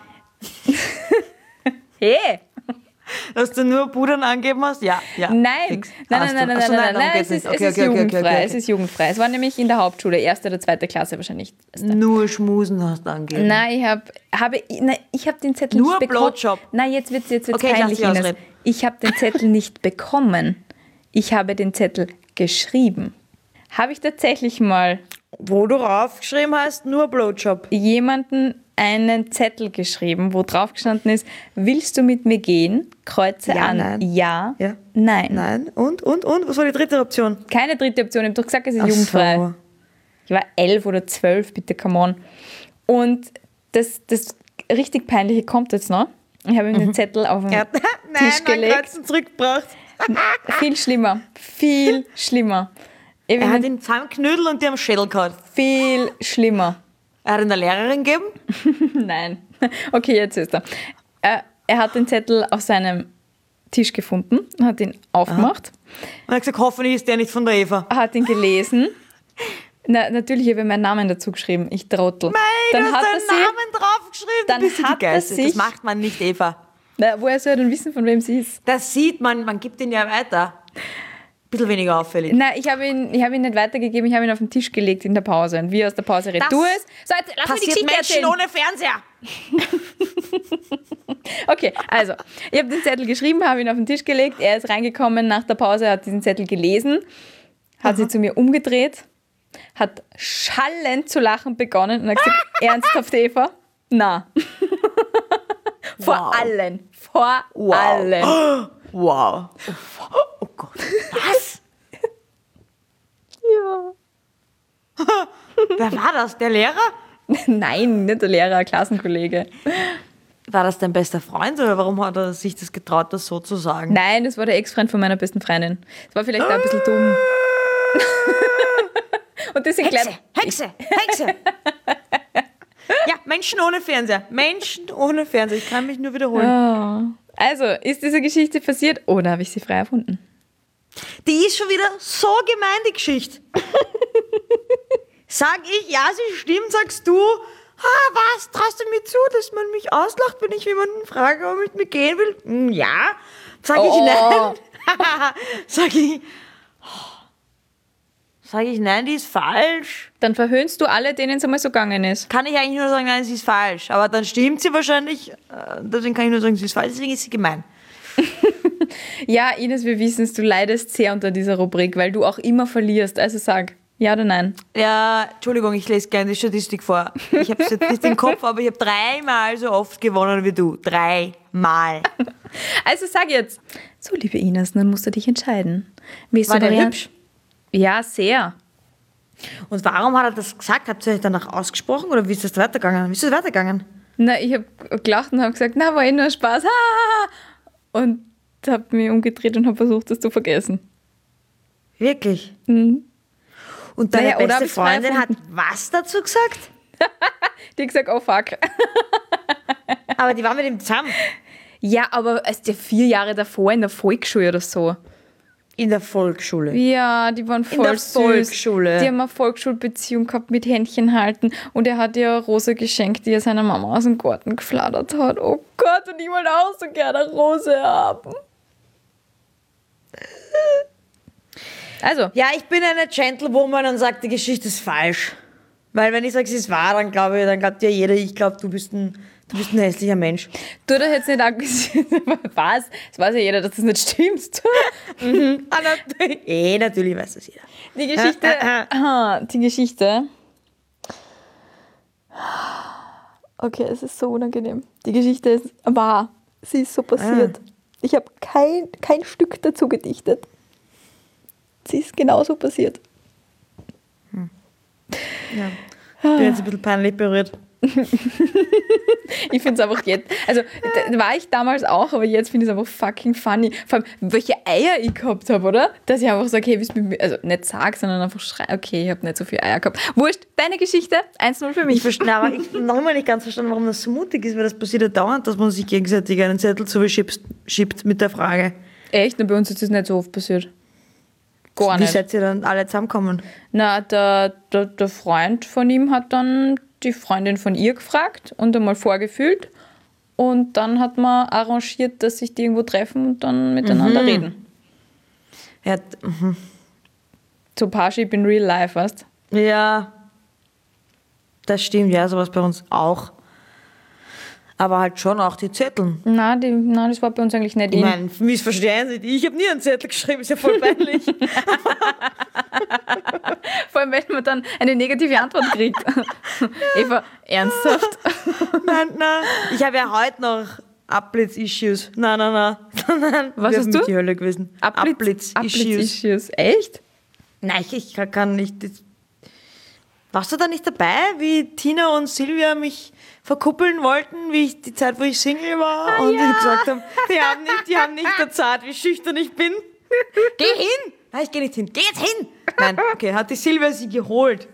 Hey!
Dass du nur Pudern angeben hast? Ja. ja.
Nein.
Fix.
Nein,
Hast
nein,
du.
nein,
Ach so,
nein, nein,
darum
nein,
geht's
es ist,
nicht.
es
Okay,
ist
okay, okay,
jugendfrei.
okay, okay.
Es ist jugendfrei. Es war nämlich in der Hauptschule, erste oder zweite Klasse wahrscheinlich.
Nur Schmusen hast du angegeben.
Nein, ich habe habe nein, ich habe den Zettel
Nur
nicht bekommen.
Blowjob.
Nein, jetzt wird's jetzt wird's
Okay, ich lass
peinlich,
dich
Ines.
ausreden.
Ich habe den Zettel nicht bekommen. Ich habe den Zettel geschrieben. Habe ich tatsächlich mal
Wo du raufgeschrieben hast, nur Blowjob.
jemanden einen Zettel geschrieben, wo drauf gestanden ist, willst du mit mir gehen? Kreuze
Ja,
an.
nein.
Ja,
Ja.
nein.
Nein. Und, und, und? Was war die dritte Option?
Keine dritte Option. Ich habe doch gesagt, es ist
Ach
jugendfrei.
so.
Ich war elf oder zwölf, bitte, come on. Und das, das richtig Peinliche kommt jetzt noch. Ich habe ihm den Zettel auf den
Er hat, nein,
Tisch
nein,
gelegt.
Kreuzen zurückgebracht.
Viel schlimmer. Viel schlimmer. Ich
Er
hab
hat
ihn
ihn zusammengeknüdelt und die am Schädel gehauen.
viel schlimmer.
Er hat ihn der Lehrerin gegeben.
Nein. Okay, jetzt ist er. er. Er hat den Zettel auf seinem Tisch gefunden, hat ihn aufgemacht,
Und er hat gesagt, hoffentlich ist der nicht von der Eva.
hat ihn gelesen. Na, natürlich habe ich meinen Namen dazu geschrieben. Ich Trottel.
Nein,
dann
du
hat
hast
er
deinen
sie,
Namen draufgeschrieben.
dann
du bist
hat
die
er
Geiste.
sich-
Das macht man nicht, Eva.
Na, woher soll er denn wissen, von wem sie ist?
Das sieht man, man gibt ihn ja weiter. Bisschen weniger auffällig.
Nein, ich habe ihn, ich habe ihn nicht weitergegeben, ich habe ihn auf den Tisch gelegt in der Pause. Und wie er aus der Pause retour ist. So, jetzt lass mich die
Passiert
Geschichte
Menschen
erzählen.
ohne Fernseher.
Okay, also, ich habe den Zettel geschrieben, habe ihn auf den Tisch gelegt. Er ist reingekommen nach der Pause, hat diesen Zettel gelesen, hat sich zu mir umgedreht, hat schallend zu lachen begonnen und hat gesagt, ernsthaft, Eva? Na. Vor
Wow.
allen. Vor
Wow.
allen.
Wow. Oh Gott. Was?
Ja.
Wer war das? Der Lehrer?
Nein, nicht der Lehrer, ein Klassenkollege.
War das dein bester Freund oder warum hat er sich das getraut, das so zu sagen?
Nein, das war der Ex-Freund von meiner besten Freundin. Das war vielleicht auch ein bisschen dumm. Und deswegen
Hexe,
gleich-
Hexe, Hexe. Ja, Menschen ohne Fernseher. Menschen ohne Fernseher. Ich kann mich nur wiederholen.
Oh. Also, ist diese Geschichte passiert oder habe ich sie frei erfunden?
Die ist schon wieder so gemein, die Geschichte. Sag ich, ja, sie stimmt, sagst du, ah, was, traust du mir zu, dass man mich auslacht, wenn ich jemanden frage, ob er mit mir gehen will? Hm, ja. Sag ich
Oh.
nein. Sag ich, sag ich nein, die ist falsch.
Dann verhöhnst du alle, denen es einmal so gegangen ist.
Kann ich eigentlich nur sagen, nein, sie ist falsch. Aber dann stimmt sie wahrscheinlich, äh, deswegen kann ich nur sagen, sie ist falsch, deswegen ist sie gemein.
Ja, Ines, wir wissen es, du leidest sehr unter dieser Rubrik, weil du auch immer verlierst. Also sag, ja oder nein?
Ja, Entschuldigung, ich lese gerne die Statistik vor. Ich habe es jetzt nicht im Kopf, aber ich habe dreimal so oft gewonnen wie du. Dreimal.
Also sag jetzt. So, liebe Ines, dann musst du dich entscheiden. Willst
War
du
der
Varian-
hübsch?
Ja, sehr.
Und warum hat er das gesagt? Habt ihr euch danach ausgesprochen oder wie ist das weitergegangen? Wie ist das weitergegangen?
Na, ich habe gelacht und habe gesagt, na, war eh nur Spaß. Ha, ha, ha. Und habe mich umgedreht und habe versucht, das zu vergessen.
Wirklich?
Mhm.
Und deine
Naja, oder hab
beste
ich's frei
Freundin hat
erfunden?
was dazu gesagt?
Die hat gesagt, oh fuck.
Aber die war mit ihm zusammen.
Ja, aber es ist ja vier Jahre davor in der Volksschule oder so.
In der Volksschule.
Ja, die waren voll
der
süß.
Volksschule.
Die haben eine Volksschulbeziehung gehabt mit Händchen halten und er hat ihr eine Rose geschenkt, die er seiner Mama aus dem Garten geflattert hat. Oh Gott, und ich wollte auch so gerne eine Rose haben. Also,
Ja, ich bin eine Gentlewoman und sage, die Geschichte ist falsch. Weil wenn ich sage, sie ist wahr, dann glaube ich, dann glaubt ja jeder, ich glaube, du bist ein Du bist ein hässlicher Mensch.
Du das jetzt nicht angesehen. Was? Das weiß ja jeder, dass das nicht stimmt.
mhm. ah, natürlich. Eh, natürlich weiß das jeder.
Die Geschichte. Ah, die Geschichte. Okay, es ist so unangenehm. Die Geschichte ist wahr. Sie ist so passiert. Ah. Ich habe kein, kein Stück dazu gedichtet. Sie ist genauso passiert.
Hm. Ja. Ich bin jetzt ein bisschen peinlich berührt.
Ich finde es einfach jetzt, also da war ich damals auch, aber jetzt finde ich es einfach fucking funny. Vor allem, welche Eier ich gehabt habe, oder? Dass ich einfach sage, hey, willst du mit mir, also nicht sag, sondern einfach schrei, okay, ich habe nicht so viele Eier gehabt. Wurscht, deine Geschichte, eins null für mich.
Ich verstehe, aber ich habe noch immer nicht ganz verstanden, warum das so mutig ist, weil das passiert ja dauernd, dass man sich gegenseitig einen Zettel zuschiebt schiebt mit der Frage.
Echt? Und bei uns ist das nicht so oft passiert. Gar nicht.
Wie seid ihr dann alle zusammengekommen?
Na, der, der, der Freund von ihm hat dann die Freundin von ihr gefragt und einmal vorgefühlt und dann hat man arrangiert, dass sich die irgendwo treffen und dann miteinander
mhm.
reden.
Ja, mhm.
So Parship in real life, weißt
du? Ja, das stimmt, ja, sowas bei uns auch. Aber halt schon auch die Zettel.
Nein, die, nein, das war bei uns eigentlich nicht.
Ich meine, missverstehen Sie, ich habe nie einen Zettel geschrieben, ist ja voll peinlich.
Vor allem, wenn man dann eine negative Antwort kriegt. Eva, ernsthaft?
Nein, nein. Ich habe ja heute noch Abblitz-Issues. Nein, nein, nein. nein.
Was hast du?
Die Hölle gewesen.
Abblitz-Issues. Abblitz Echt?
Nein, ich, ich kann nicht. Warst du da nicht dabei, wie Tina und Silvia mich verkuppeln wollten, wie ich die Zeit, wo ich Single war ah, und ja. die gesagt haben, die haben nicht, die haben nicht erzahlt, wie schüchtern ich bin. Geh hin! Nein, ich geh nicht hin. Geh jetzt hin! Nein, okay, hat die Silvia sie geholt.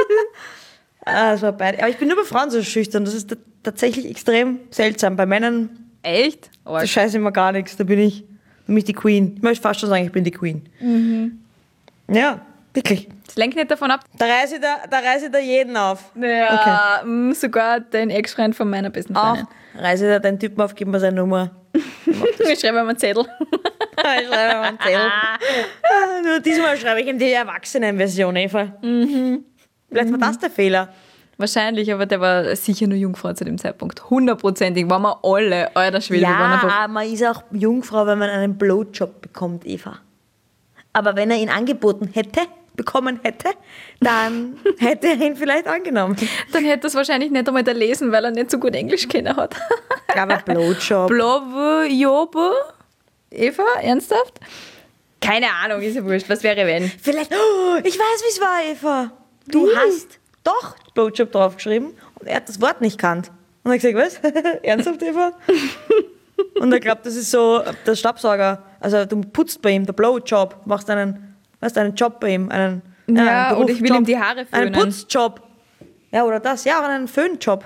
ah, das war beide. Aber ich bin nur bei Frauen so schüchtern. Das ist tatsächlich extrem seltsam. Bei Männern.
Echt?
Oh, da scheiße immer gar nichts. Da bin ich, bin ich die Queen. Ich möchte fast schon sagen, ich bin die Queen.
Mhm.
Ja, wirklich.
Das lenkt nicht davon ab.
Da reiße ich da, da, reiße ich da jeden auf.
Ja, okay. mh, sogar den Ex-Freund von meiner besten Freundin.
Auch reiße ich da den Typen auf, gib mir seine Nummer.
Ich schreibe ihm einen Zettel.
Ich schreibe ihm einen Zettel. ah, nur diesmal schreibe ich ihm die Erwachsenenversion, Eva.
Mhm.
Vielleicht war das der Fehler.
Wahrscheinlich, aber der war sicher nur Jungfrau zu dem Zeitpunkt. Hundertprozentig waren wir alle, alter Schwede.
Ja,
waren einfach
man ist auch Jungfrau, wenn man einen Blowjob bekommt, Eva. Aber wenn er ihn angeboten hätte, bekommen hätte, dann hätte er ihn vielleicht angenommen.
Dann hätte er es wahrscheinlich nicht einmal da lesen, weil er nicht so gut Englisch kennen hat.
Aber Blowjob.
Blowjob? Eva, ernsthaft? Keine Ahnung, ist ja wurscht. Was wäre wenn?
Vielleicht, oh, ich weiß, wie es war, Eva. Du wie? hast doch Blowjob draufgeschrieben und er hat das Wort nicht kannt. Und er hat gesagt, was? Ernsthaft, Eva? Und er glaubt, das ist so der Staubsauger. Also du putzt bei ihm, der Blowjob, machst einen, weißt, einen Job bei ihm. Einen,
ja,
einen
oder ich will ihm die Haare föhnen.
Einen Putzjob. Ja, oder das. Ja, oder einen Föhnjob.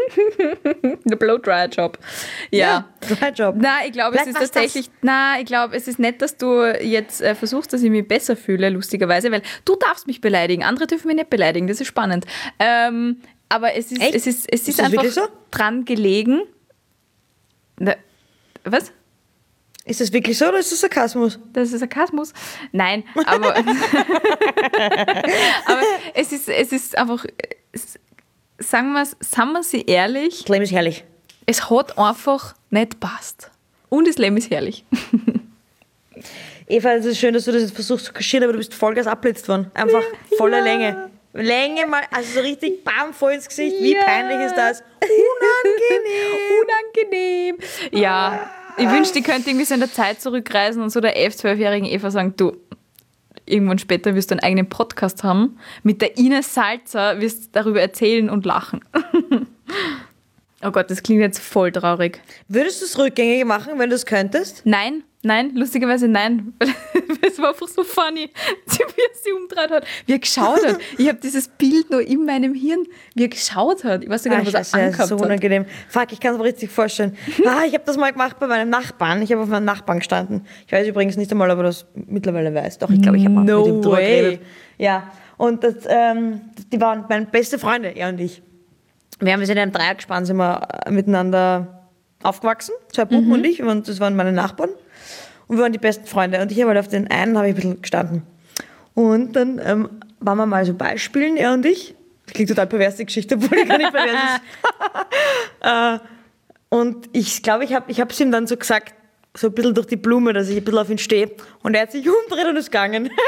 Der Blowdryer-Job. Ja.
ja Dry-Job.
Nein, ich glaube, es ist tatsächlich. Das? Nein, ich glaube, es ist nicht, dass du jetzt äh, versuchst, dass ich mich besser fühle, lustigerweise, weil du darfst mich beleidigen. Andere dürfen mich nicht beleidigen. Das ist spannend. Ähm, aber es ist, es ist, es ist, ist einfach so? dran gelegen. Na, was?
Ist das wirklich so oder ist das Sarkasmus?
Das ist Sarkasmus? Nein, aber, aber es, ist, es ist einfach, es, sagen wir es, sagen wir sie ehrlich.
Das Leben ist herrlich.
Es hat einfach nicht passt. Und das Leben ist herrlich.
Eva, es ist schön, dass du das jetzt versuchst zu kaschieren, aber du bist vollgas abblitzt worden. Einfach voller ja. Länge. Länge mal, also so richtig bam, voll ins Gesicht. Wie ja. peinlich ist das?
Unangenehm. Unangenehm. Ja. Ich wünschte, ich könnte irgendwie so in der Zeit zurückreisen und so der elf-, zwölfjährigen Eva sagen, du, irgendwann später wirst du einen eigenen Podcast haben. Mit der Ines Salzer wirst du darüber erzählen und lachen. Oh Gott, das klingt jetzt voll traurig.
Würdest du es rückgängig machen, wenn du es könntest?
Nein, nein, lustigerweise nein. Es war einfach so funny, wie er sich umgedreht hat, wie er geschaut hat. Ich habe dieses Bild noch in meinem Hirn, wie er geschaut hat. Ich weiß gar nicht, was er angehabt hat.
Das ist so unangenehm. Fuck, ich kann es mir richtig vorstellen. Ah, ich habe das mal gemacht bei meinem Nachbarn. Ich habe auf meinem Nachbarn gestanden. Ich weiß übrigens nicht einmal, ob er das mittlerweile weiß. Doch, ich glaube, ich habe mal
no
mit ihm drüber
way.
geredet. Ja, und das, ähm, die waren meine beste Freunde, er und ich. Wir haben in einem Dreiergespann sind wir miteinander aufgewachsen, zwei Buben mhm. und ich, und das waren meine Nachbarn. Und wir waren die besten Freunde. Und ich habe halt auf den einen habe ich ein bisschen gestanden. Und dann ähm, waren wir mal so Beispielen, er und ich. Das klingt total pervers, die Geschichte, obwohl die gar nicht pervers ist. äh, Und ich glaube, ich habe ich es ihm dann so gesagt, so ein bisschen durch die Blume, dass ich ein bisschen auf ihn stehe. Und er hat sich umgedreht und ist gegangen. und,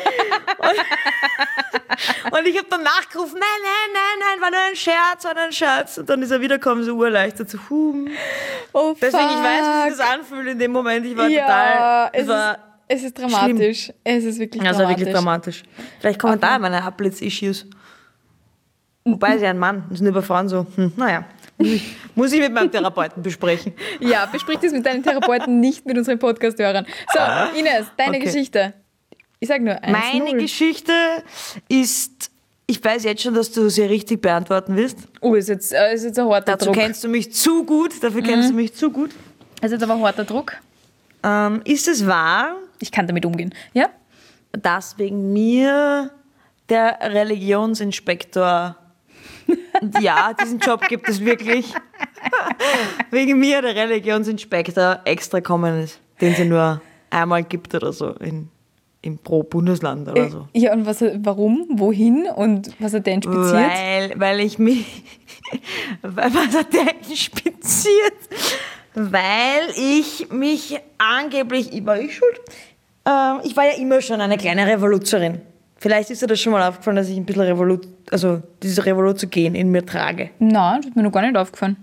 und ich habe dann nachgerufen, nein, nein, nein, nein, war nur ein Scherz, war nur ein Scherz. Und dann ist er wiedergekommen, so urerleichtert, so, hum.
Oh,
Deswegen,
fuck.
ich weiß, wie sich das anfühlt in dem Moment. Ich war
ja,
total...
Es,
war
ist, es ist dramatisch. Schlimm. Es ist wirklich
also
dramatisch.
wirklich dramatisch. Vielleicht kommen okay. da meine Abblitz-Issues. Wobei sie ein Mann, das ist nur bei Frauen so, hm, naja. Muss ich mit meinem Therapeuten besprechen.
Ja, besprich das mit deinem Therapeuten, nicht mit unseren Podcast-Hörern. So, Ines, deine
okay.
Geschichte. Ich sag nur eins
Meine null. Geschichte ist, ich weiß jetzt schon, dass du sie richtig beantworten willst.
Oh, ist jetzt, äh, ist jetzt ein harter
Dazu
Druck.
Dazu kennst du mich zu gut, dafür mhm. kennst du mich zu gut.
Ist jetzt aber ein harter Druck.
Ähm, ist es wahr?
Ich kann damit umgehen. Ja?
Dass wegen mir der Religionsinspektor... Ja, diesen Job gibt es wirklich. Wegen mir der Religionsinspektor extra kommen ist, den es nur einmal gibt oder so in, in pro Bundesland oder so.
Ja, und was, warum, wohin und was hat der inspiziert?
Weil, weil ich mich... was hat der inspiziert? Weil ich mich angeblich... War ich schuld? Ähm, ich war ja immer schon eine kleine Revoluzerin. Vielleicht ist dir das schon mal aufgefallen, dass ich ein bisschen Revolut, also diese Revolut zu gehen in mir trage.
Nein, das ist mir noch gar nicht aufgefallen.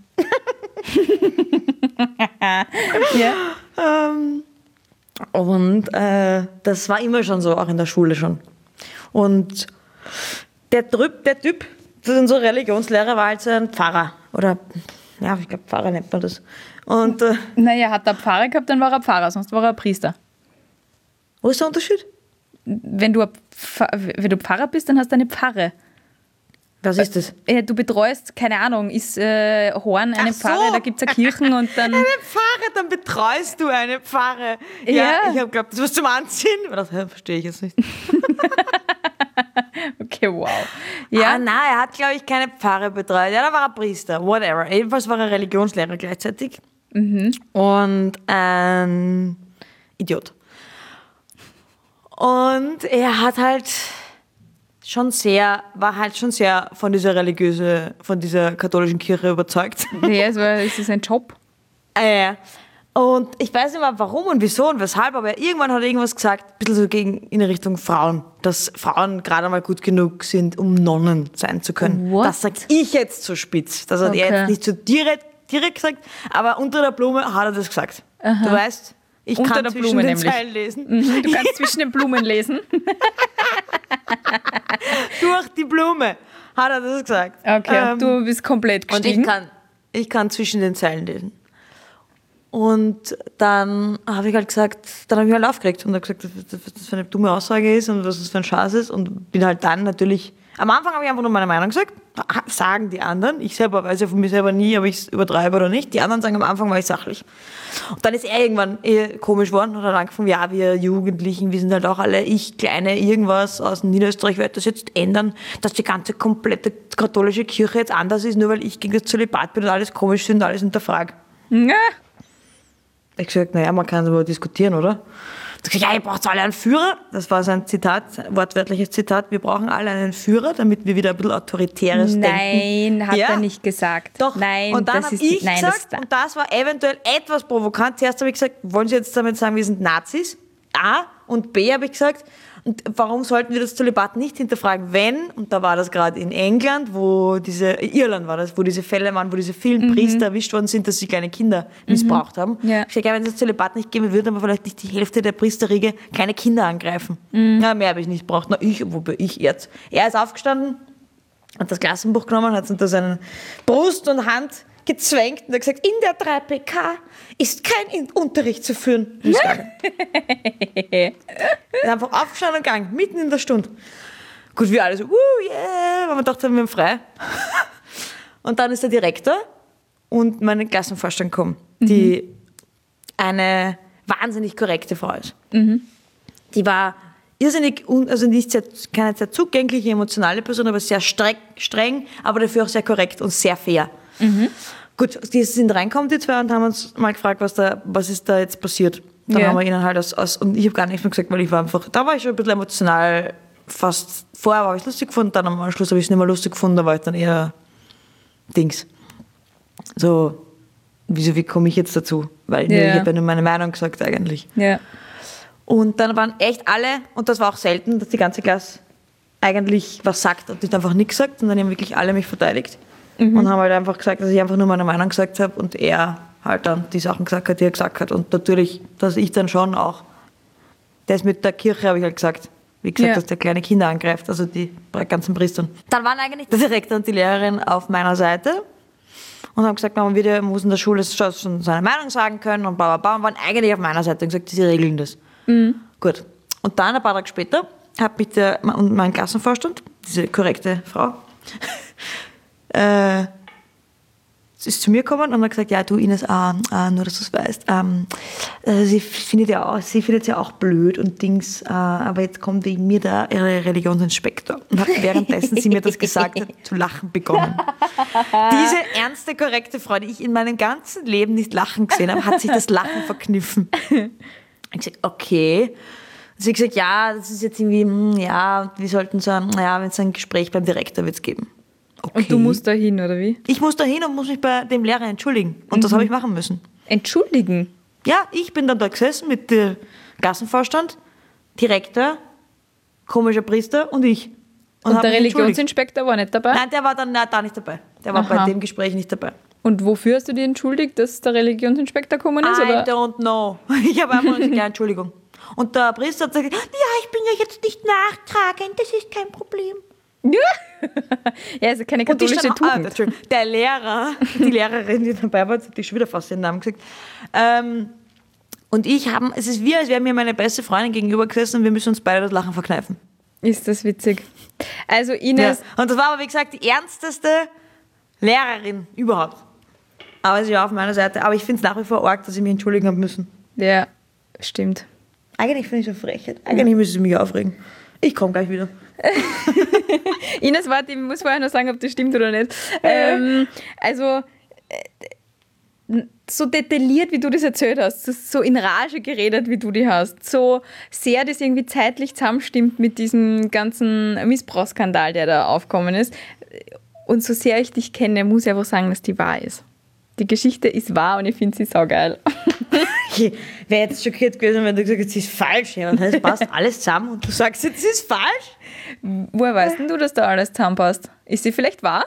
ja. ähm, und äh, das war immer schon so, auch in der Schule schon. Und der Typ, der Typ, unser Religionslehrer, war halt so ein Pfarrer. Oder, ja, ich glaube, Pfarrer nennt man das. Und, äh,
naja, hat er Pfarrer gehabt, dann war er Pfarrer, sonst war er Priester.
Wo ist der Unterschied?
Wenn du, wenn du Pfarrer bist, dann hast du eine Pfarre.
Was ist das?
Du betreust, keine Ahnung, ist äh, Horn eine
so.
Pfarre, da gibt es eine Kirchen und dann...
Eine Pfarre, dann betreust du eine Pfarre. Ja,
ja.
Ich habe geglaubt, das was zum Anziehen. Das verstehe ich jetzt nicht.
Okay, wow. Ja.
Ah, nein, er hat, glaube ich, keine Pfarre betreut. Ja, da war er Priester, whatever. Jedenfalls war er Religionslehrer gleichzeitig.
Mhm.
Und ein Idiot. Und er hat halt schon sehr, war halt schon sehr von dieser religiöse, von dieser katholischen Kirche überzeugt.
Ja, es war, es ist sein Job.
Äh, und ich weiß nicht mehr warum und wieso und weshalb, aber irgendwann hat er irgendwas gesagt, ein bisschen so gegen, in Richtung Frauen, dass Frauen gerade mal gut genug sind, um Nonnen sein zu können.
What?
Das sag ich jetzt so spitz. Das hat
Okay.
er jetzt nicht so direkt, direkt gesagt, aber unter der Blume hat er das gesagt.
Aha.
Du weißt, ich
Unter
kann
der
zwischen
Blume
den
nämlich.
Zeilen lesen.
Mhm, du kannst zwischen den Blumen lesen.
Durch die Blume hat er das gesagt.
Okay,
Ähm,
du bist komplett
Und
gestiegen.
ich kann, ich kann zwischen den Zeilen lesen. Und dann habe ich halt gesagt, dann habe ich halt aufgeregt und habe gesagt, was das für eine dumme Aussage ist und was das für ein Schatz ist und bin halt dann natürlich, am Anfang habe ich einfach nur meine Meinung gesagt, sagen die anderen, ich selber weiß ja von mir selber nie, ob ich es übertreibe oder nicht, die anderen sagen, am Anfang war ich sachlich. Und dann ist er irgendwann eh komisch geworden und hat angefangen, ja, wir Jugendlichen, wir sind halt auch alle, ich, kleine irgendwas aus Niederösterreich, werde das jetzt ändern, dass die ganze komplette katholische Kirche jetzt anders ist, nur weil ich gegen das Zölibat bin und alles komisch sind und alles hinterfrage.
Ja.
Ich habe gesagt, naja, man kann darüber diskutieren, oder? Ich habe gesagt, ja, ihr braucht alle einen Führer. Das war sein Zitat, wortwörtliches Zitat. Wir brauchen alle einen Führer, damit wir wieder ein bisschen autoritäres
Nein,
denken.
Nein, hat
ja?
er nicht gesagt.
Doch.
Nein,
und dann
das
habe
ist
ich
nein,
gesagt,
das
und das war eventuell etwas provokant. Zuerst habe ich gesagt, wollen Sie jetzt damit sagen, wir sind Nazis? A. Und B habe ich gesagt, und warum sollten wir das Zölibat nicht hinterfragen, wenn, und da war das gerade in England, wo diese, Irland war das, wo diese Fälle waren, wo diese vielen
Mhm.
Priester erwischt worden sind, dass sie kleine Kinder missbraucht haben.
Ja.
Ich sage, ja, wenn es das Zölibat nicht geben würde, aber vielleicht nicht die Hälfte der Priesterriege kleine Kinder angreifen.
Mhm.
Ja, mehr habe ich nicht gebraucht. Na, ich, wobei ich jetzt. Er ist aufgestanden, hat das Klassenbuch genommen, hat es unter seinen Brust und Hand gezwängt und hat gesagt, in der drei P K ist kein Unterricht zu führen. Ist gegangen. Er ist einfach aufgestanden und gegangen, mitten in der Stunde. Gut, wir alle so, uh, yeah, weil wir dachten, wir haben frei. Und dann ist der Direktor und meine Klassenvorstand gekommen, die mhm. eine wahnsinnig korrekte Frau ist.
Mhm.
Die war irrsinnig, also nicht sehr, keine sehr zugängliche, emotionale Person, aber sehr streng, streng, aber dafür auch sehr korrekt und sehr fair. Mhm. Gut, die sind reingekommen, die zwei, und haben uns mal gefragt, was, da, was ist da jetzt passiert. Dann
ja.
haben wir ihnen halt aus, aus und ich habe gar nichts mehr gesagt, weil ich war einfach, da war ich schon ein bisschen emotional, fast, vorher habe ich es lustig gefunden, dann am Schluss habe ich es nicht mehr lustig gefunden, da war ich dann eher Dings. So, wieso, wie komme ich jetzt dazu? Weil
Ja.
ich habe ja nur meine Meinung gesagt eigentlich.
Ja.
Und dann waren echt alle, und das war auch selten, dass die ganze Klasse eigentlich was sagt und nicht einfach nichts sagt, und dann haben wirklich alle mich verteidigt.
Mhm.
Und haben halt einfach gesagt, dass ich einfach nur meine Meinung gesagt habe und er halt dann die Sachen gesagt hat, die er gesagt hat. Und natürlich, dass ich dann schon auch, das mit der Kirche habe ich halt gesagt, wie gesagt,
Ja.
dass der kleine Kinder angreift, also die ganzen Priestern. Dann waren eigentlich der Direktor und die Lehrerin auf meiner Seite und haben gesagt, man, wird, muss in der Schule schon seine Meinung sagen können und bla bla bla, und waren eigentlich auf meiner Seite und gesagt, sie regeln das. Mhm. Gut. Und dann, ein paar Tage später, hat mich der, und mein Klassenvorstand, diese korrekte Frau, äh, ist zu mir gekommen und hat gesagt, ja, du Ines, ah, ah, nur dass du es weißt, ähm, äh, sie findet ja auch, sie findet ja auch blöd und Dings, äh, aber jetzt kommt wegen mir da ihre Religionsinspektor und hat währenddessen sie mir das gesagt hat, zu lachen begonnen. Diese ernste, korrekte Frau, die ich in meinem ganzen Leben nicht lachen gesehen habe, hat sich das Lachen verkniffen. Ich habe gesagt, okay. Sie hat gesagt, ja, das ist jetzt irgendwie, hm, ja, wir sollten so ein, ja, wenn es ein Gespräch beim Direktor wird es geben. Okay.
Und du musst da hin, oder wie?
Ich muss da hin und muss mich bei dem Lehrer entschuldigen. Und mhm. das habe ich machen müssen.
Entschuldigen?
Ja, ich bin dann da gesessen mit dem Klassenvorstand, Direktor, komischer Priester und ich.
Und, und der Religionsinspektor war nicht dabei?
Nein, der war dann nein, da nicht dabei. Der war Aha. bei dem Gespräch nicht dabei.
Und wofür hast du dich entschuldigt, dass der Religionsinspektor gekommen ist?
I
oder?
don't know. Ich habe einfach gesagt, ja, Entschuldigung. Und der Priester hat gesagt, ja, ich bin ja jetzt nicht nachtragend, das ist kein Problem.
Ja, ja, also keine katholische
stand,
Tugend.
Ah, der Lehrer, die Lehrerin, die dabei war, hat die schon wieder fast den Namen gesagt. Ähm, und ich haben, es ist wie, als wäre mir meine beste Freundin gegenüber gesessen und wir müssen uns beide das Lachen verkneifen.
Ist das witzig. Also Ines...
Ja. Und das war aber, wie gesagt, die ernsteste Lehrerin überhaupt. Aber sie war auf meiner Seite. Aber ich finde es nach wie vor arg, dass ich mich entschuldigen habe müssen.
Ja, stimmt.
Eigentlich finde ich es eine Frechheit. Eigentlich müsste ich mich aufregen. Ich komme gleich wieder.
Ines, warte, ich muss vorher noch sagen, ob das stimmt oder nicht. Ähm, also, äh, so detailliert, wie du das erzählt hast, so in Rage geredet, wie du die hast, so sehr das irgendwie zeitlich zusammenstimmt mit diesem ganzen Missbrauchsskandal, der da aufgekommen ist. Und so sehr ich dich kenne, muss ich einfach sagen, dass die wahr ist. Die Geschichte ist wahr und ich finde sie saugeil.
Ich wäre jetzt schockiert gewesen, wenn du gesagt hättest, sie ist falsch. Ja, und es passt alles zusammen und du sagst jetzt, sie ist falsch?
Woher weißt denn du, dass da alles zusammenpasst? Ist sie vielleicht wahr?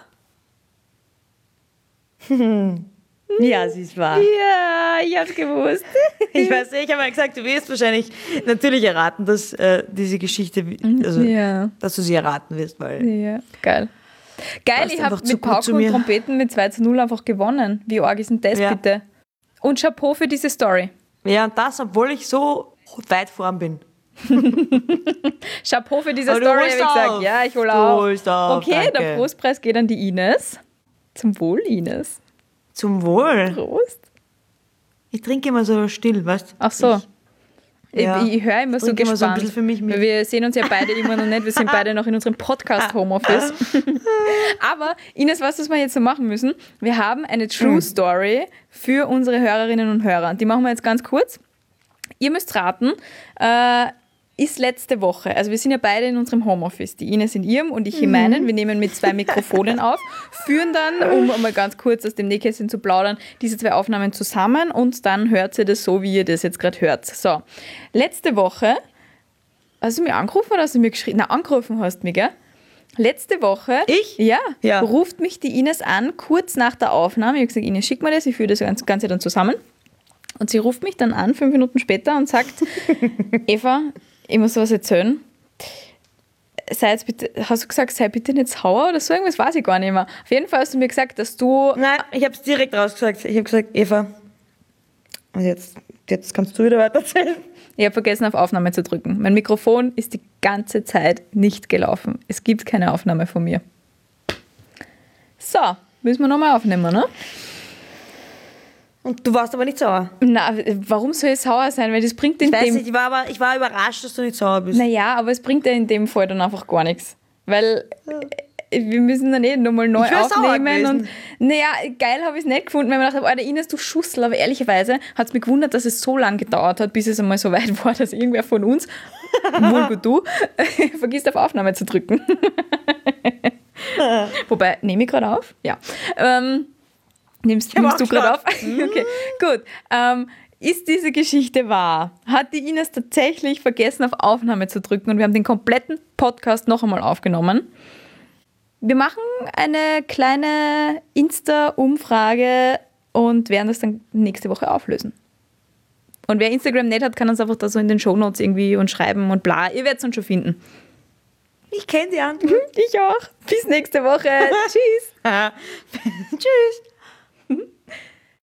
Ja, sie ist wahr.
Ja, ich hab's gewusst.
Ich weiß nicht, ich habe ja gesagt, du wirst wahrscheinlich natürlich erraten, dass äh, diese Geschichte, also,
ja.
dass du sie erraten wirst. Weil
ja, geil. Geil, ich habe mit Pauken und Trompeten mit zwei zu null einfach gewonnen. Wie arg ist denn das ja. bitte? Und Chapeau für diese Story.
Ja, und das, obwohl ich so weit vorn bin.
Chapeau für diese Story, habe ich gesagt. Ja, ich hole auf. auf. Okay, danke. Der Prostpreis geht an die Ines. Zum Wohl, Ines.
Zum Wohl?
Prost.
Ich trinke immer so still, weißt du?
Ach so. Ich,
ja.
ich, ich höre immer so gespannt.
Immer so ein für mich mit.
Wir sehen uns ja beide immer noch nicht. Wir sind beide noch in unserem Podcast-Homeoffice. Aber Ines, weißt du, was wir jetzt so machen müssen? Wir haben eine True Story für unsere Hörerinnen und Hörer. Die machen wir jetzt ganz kurz. Ihr müsst raten, äh, ist letzte Woche, also wir sind ja beide in unserem Homeoffice, die Ines in ihrem und ich in meinen, wir nehmen mit zwei Mikrofonen auf, führen dann, um mal ganz kurz aus dem Nähkästchen zu plaudern, diese zwei Aufnahmen zusammen und dann hört ihr das so, wie ihr das jetzt gerade hört. So, letzte Woche, hast du mich angerufen oder hast du mir geschrieben? Nein, angerufen hast du mich, gell? Letzte Woche,
ich?
Ja,
ja,
ruft mich die Ines an, kurz nach der Aufnahme. Ich habe gesagt, Ines, schick mir das, ich führe das Ganze dann zusammen. Und sie ruft mich dann an, fünf Minuten später, und sagt, Eva, ich muss was erzählen. Sei jetzt bitte, hast du gesagt, sei bitte nicht sauer oder so? Irgendwas weiß ich gar nicht mehr. Auf jeden Fall hast du mir gesagt, dass du...
Nein, ich habe es direkt rausgesagt. Ich habe gesagt, Eva, und jetzt, jetzt kannst du wieder weiter erzählen.
Ich habe vergessen, auf Aufnahme zu drücken. Mein Mikrofon ist die ganze Zeit nicht gelaufen. Es gibt keine Aufnahme von mir. So, müssen wir nochmal aufnehmen, ne?
Und du warst aber nicht sauer?
Na, warum soll ich sauer sein? Weil das bringt in
ich weiß
dem...
nicht, ich war, aber, ich war überrascht, dass du nicht sauer bist.
Naja, aber es bringt ja in dem Fall dann einfach gar nichts. Weil ja. wir müssen dann eh nochmal neu aufnehmen. Und naja, geil habe ich es nicht gefunden, weil ich gedacht habe, Alter, Ines, du Schussel. Aber ehrlicherweise hat es mich gewundert, dass es so lange gedauert hat, bis es einmal so weit war, dass irgendwer von uns, wohl gut du, vergisst auf Aufnahme zu drücken. Wobei, nehme ich gerade auf? Ja. Ähm, Nimmst, nimmst du gerade auf? Okay, gut. Ähm, ist diese Geschichte wahr? Hat die Ines tatsächlich vergessen, auf Aufnahme zu drücken und wir haben den kompletten Podcast noch einmal aufgenommen? Wir machen eine kleine Insta-Umfrage und werden das dann nächste Woche auflösen. Und wer Instagram nicht hat, kann uns einfach da so in den Shownotes irgendwie und schreiben und bla. Ihr werdet es uns schon finden.
Ich kenne die Antwort.
Ich auch. Bis nächste Woche. Tschüss.
Tschüss.